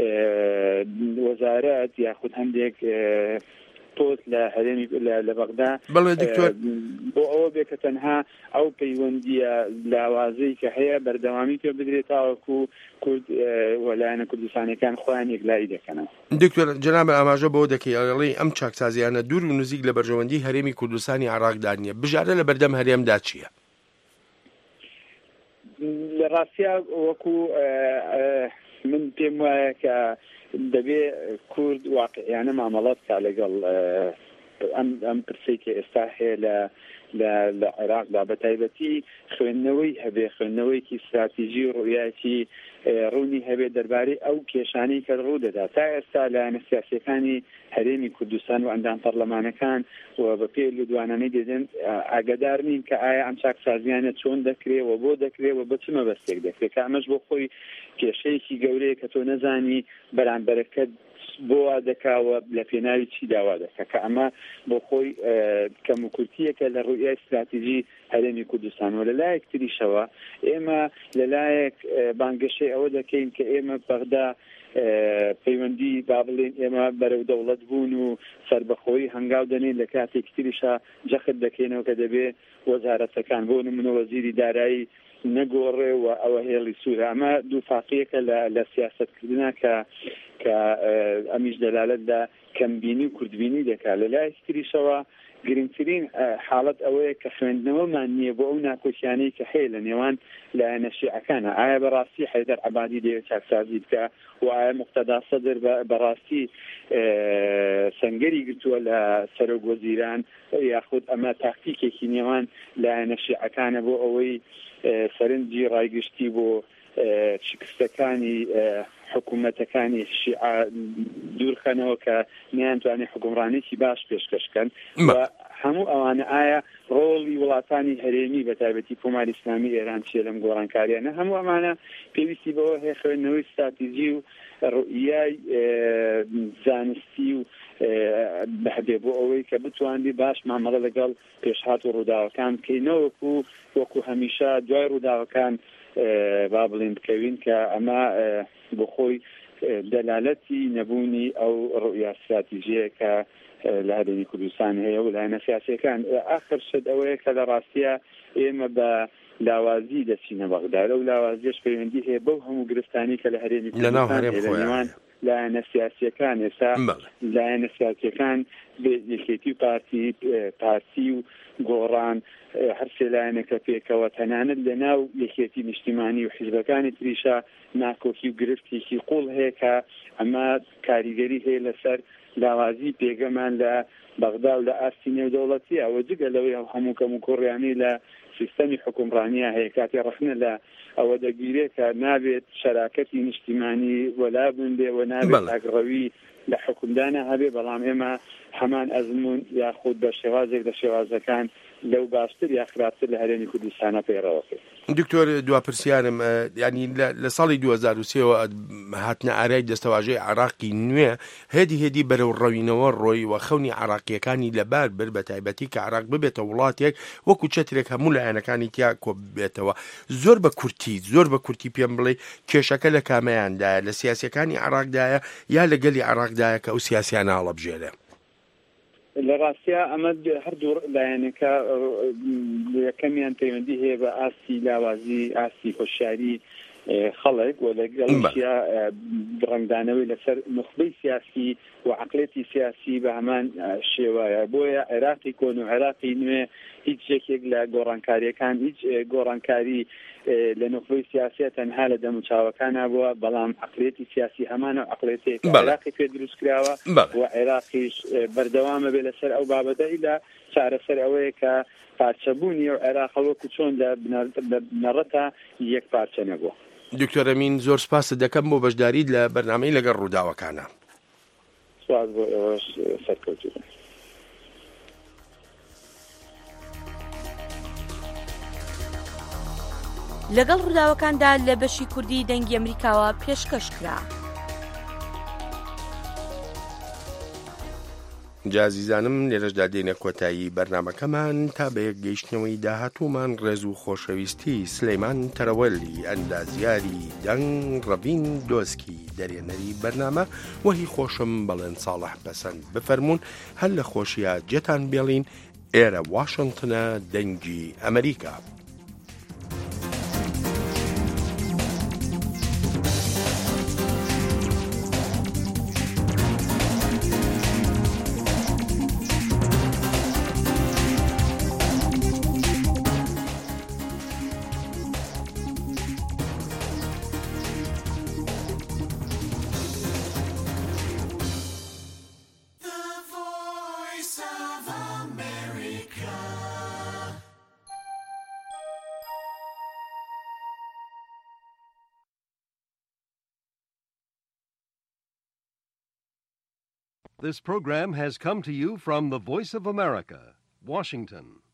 وەزارەت یاخود هەندێک پۆست لە هەرێمی لە بەغدا بۆ ئەوە بێت کە تەنها ئەو پەیوەندیە لاوازەی کە هەیە بەردەوامی پێ بدرێت تاوەکو کورد وەلایەنە کوردستانیەکان خۆیان یەکلایی دەکەنەوە. دکتۆر جەناب ئاماژە بۆ دەکەی ئەم چاکسازیانە دوور و نزیک لە بەرژەوەندی هەرێمی کوردستانی عێراقدا نییە بژارە لە بەردەم هەرێمدا چییە؟ لە ڕاستیا وەکو من پێم وایە کە دەبێ کورد واقعیانە مامەڵات کا لەگەڵ ئەم پرسەی کە ئێستا هەیە لە لە عێراقدا بە تایبەتی خوێندنەوەی هەبێ خوێندنەوەیکی استراتیژی و ڕوویاتی ڕوونی هەبێ دەربارەی ئەو کێشانەی کە ڕوو دەدا تا ئێستا لایەنە سیاسیەکانی هەرێمی کوردستان و ئەندام پەرلەمانەکان و بە پێ لودوانانەی دێدن ئاگادار نین کە ئایا ئەم چاکسازیانە چۆن دەکرێت و بۆ دەکرێت و بە چ مەبەستێک دەکرێت کە ئەمەش بۆ خۆی کێشەیەکی گەورەیە کە تۆ نەزانی بەرامبەرەکەت بۆ وا دەکاوە لە پێناوی چی داوا دەکە کە ئەمە بۆ خۆی کەم و کورتیەکە لە ڕوویای استراتیژی هەرێمی کوردستان و لەلایەک تریشەوە ئێمە لەلایەک بانگەشەی ئەوە دەکەین کە ئێمە بەغدا پەیوەندی با بڵێن ئێمە بەرەو دەوڵەت بوون و سربەخۆیی هەنگاو دەنین لە کاتێک تریشە جەخت دەکەینەوە کە دەبێ وەزارەتەکان بۆ نمونە وەزیری دارایی نەگۆڕێ و ئەوە هێڵی سوورە ئەمە دوو فاقیەکە لە سیاستکردنا کە کە ئەمیش دەلالەتدا کەمبینی و کوردبینی دەکات لەلای تریشەوە گرنگترین حاڵەت ئەوەیە کە خوێندنەوەمان نییە بۆ ئەو ناکۆچیانەی کە هەیە لە نێوان لایەنە شیعەکانە ئایا بەڕاستی حەیدەر عەبادی دەیەوێت چاکسازی بکە و ئایا موقتەدا سەدر بەڕاستی سەنگەری گرتووە لە سەرۆک وەزیران یاخود ئەمە تاکتیکێکی نێوان لایەنە شیعەکانە بۆ ئەوەی سەرنجی ڕایگشتی بۆ شکستەکانی حکوومەتەکانی شیعە دوورخەنەوە کە نیانتوانێت حکومڕانێکی باش پێشکەشکەن و هەموو ئەوانە ئایا ڕۆڵی وڵاتانی هەرێمی بە تایبەتی کۆماری ئیسلامی ئێران چیە لەم گۆڕانکاریانە هەموو ئەمانە پێویستی بەوە هەیە خوێندنەوەی استراتیژی و ڕوئیای زانستی و بەهبێ بۆ ئەوەی کە بتواندی باش مامەڵە لەگەڵ پێشهات و ڕووداوەکان بکەینەوەکو وەکو هەمیشە دوای ڕووداوەکان با بڵێن بکەوین کە ئەمە بۆ خۆی دەلالەتی نەبوونی ئەو ڕوئیا استراتیژیە کە لە هەرێمی کوردستان هەیە و لایەنە سیاسیەکان ئاخر شت ئەوەیە کە لە ڕاستیە ئێمە بە لاوازی دەچینە بەغدا لەو لاوازیش پەیوەندی هەیە بەو هەموو گرفتانی کە لە هەرێمی کوردستان لایەنە سیاسیەکان ئێستا لایەنە سیاسیەکان یەکێتی و پارتی پارتی و گۆڕان هەر سێ لایەنەکە پێکەوە تەنانەت لە ناو یەکێتی نیشتیمانی و حیزبەکانی تریشە ناکۆکی و گرفتێکی قوڵ هەیە کە ئەمە کاریگەری هەیە لەسەر لاوازی پێگەمان لە بەغدا و لە ئاستی نێودەوڵەتی ئەوە جگە لەوەی هەموو کەم و کوڕیانی لە سیستەمی حکومڕانیە هەیە کاتی ڕخنە لە ئەوە دەگیرێت کە نابێت شەراکەتی نیشتیمانی وەلا بندێ و نابێت ئاگڕەوی لە حکومدانە هەبێ بەڵام ئێمە هەمان ئەزمون یاخود بە شێوازێک لە شێوازەکان لەو باشتر یا خراپتر لە هەرێمی کوردستانە پەیڕەوەکرد. دکتۆر دوا پرسیارم ینی لە ساڵی دوو هەزار و سێەوە هاتنە ئارای دەستەواژەی عراقی نوێ هێدی هێدی بەرەو ڕەوینەوە ڕۆی و خەونی عراقیەکانی لەبار بر بە تایبەتی کە عراق ببێتە وڵاتێک وەکو چەترێک هەموو لایەنەکانی تیا کۆ بێتەوە زۆر بە کورتی زۆر بە کورتی پێم بڵێ کێشەکە لە کامەیاندایە لە سیاسیەکانی عراقدایە یا لەگەلی عراقدایە کە ئەو سیاسیانە هەڵەبژێرە. لە ڕاستیا ئەمە هەردوو لایەنەکە یەکەمیان پەیوەندی هەیە بە ئاستی لاوازی ئاستی هۆشیاری خەڵک و لەگەڵشیا ڕنگدانەوەی لەسەر نخبەی سیاسی و عقلێتی سیاسی بە هەمان شێوایە بۆیە عێراقی کۆن و عێراقی نوێ هیچ یەکێک لە گۆڕانکاریەکان هیچ گۆڕانکاری لە نخبەی سیاسی تەنها لە دەموچاوەکان بووە بەڵام عقلێتی سیاسی هەمانە عقلێتی عێراقی پێ دروست کراوە و عێراقیش بەردەوامە بێ لەسەر ئەو بابەتەی لە چارەسەر ئەوەیە کە پارچەبوونی و عێراق وەکو چۆن لە بنەڕەتە یەک پارچە نەبووە. دکتۆر ئەمین زۆر سپاس دەکەم بۆ بەشداریت لە بەرنامەی لەگەڵ ڕووداوەکانە. سپاس بۆ ئێوەش سەرکەوتوو. لەگەڵ ڕووداوەکاندا لە بەشی کوردی دەنگی ئەمریکاوە پێشکەش کرا. جازیزانم لێرەشدا دێنە کۆتایی بەرنامەکەمان تا بە یەک گەیشتنەوەی داهاتوومان ڕێز و خۆشەویستی سلەیمان تەرەوەلی ئەندازیاری دەنگ ڕەبین دۆسکی دەرێنەری بەرنامە وەهی خۆشم بەڵێن ساڵح بەسەند بفەرمونون هەر لە خۆشیە جێتان بێڵین ئێرە واشنگتنە دەنگی ئەمریکا. This program has come to you from the Voice of America, Washington.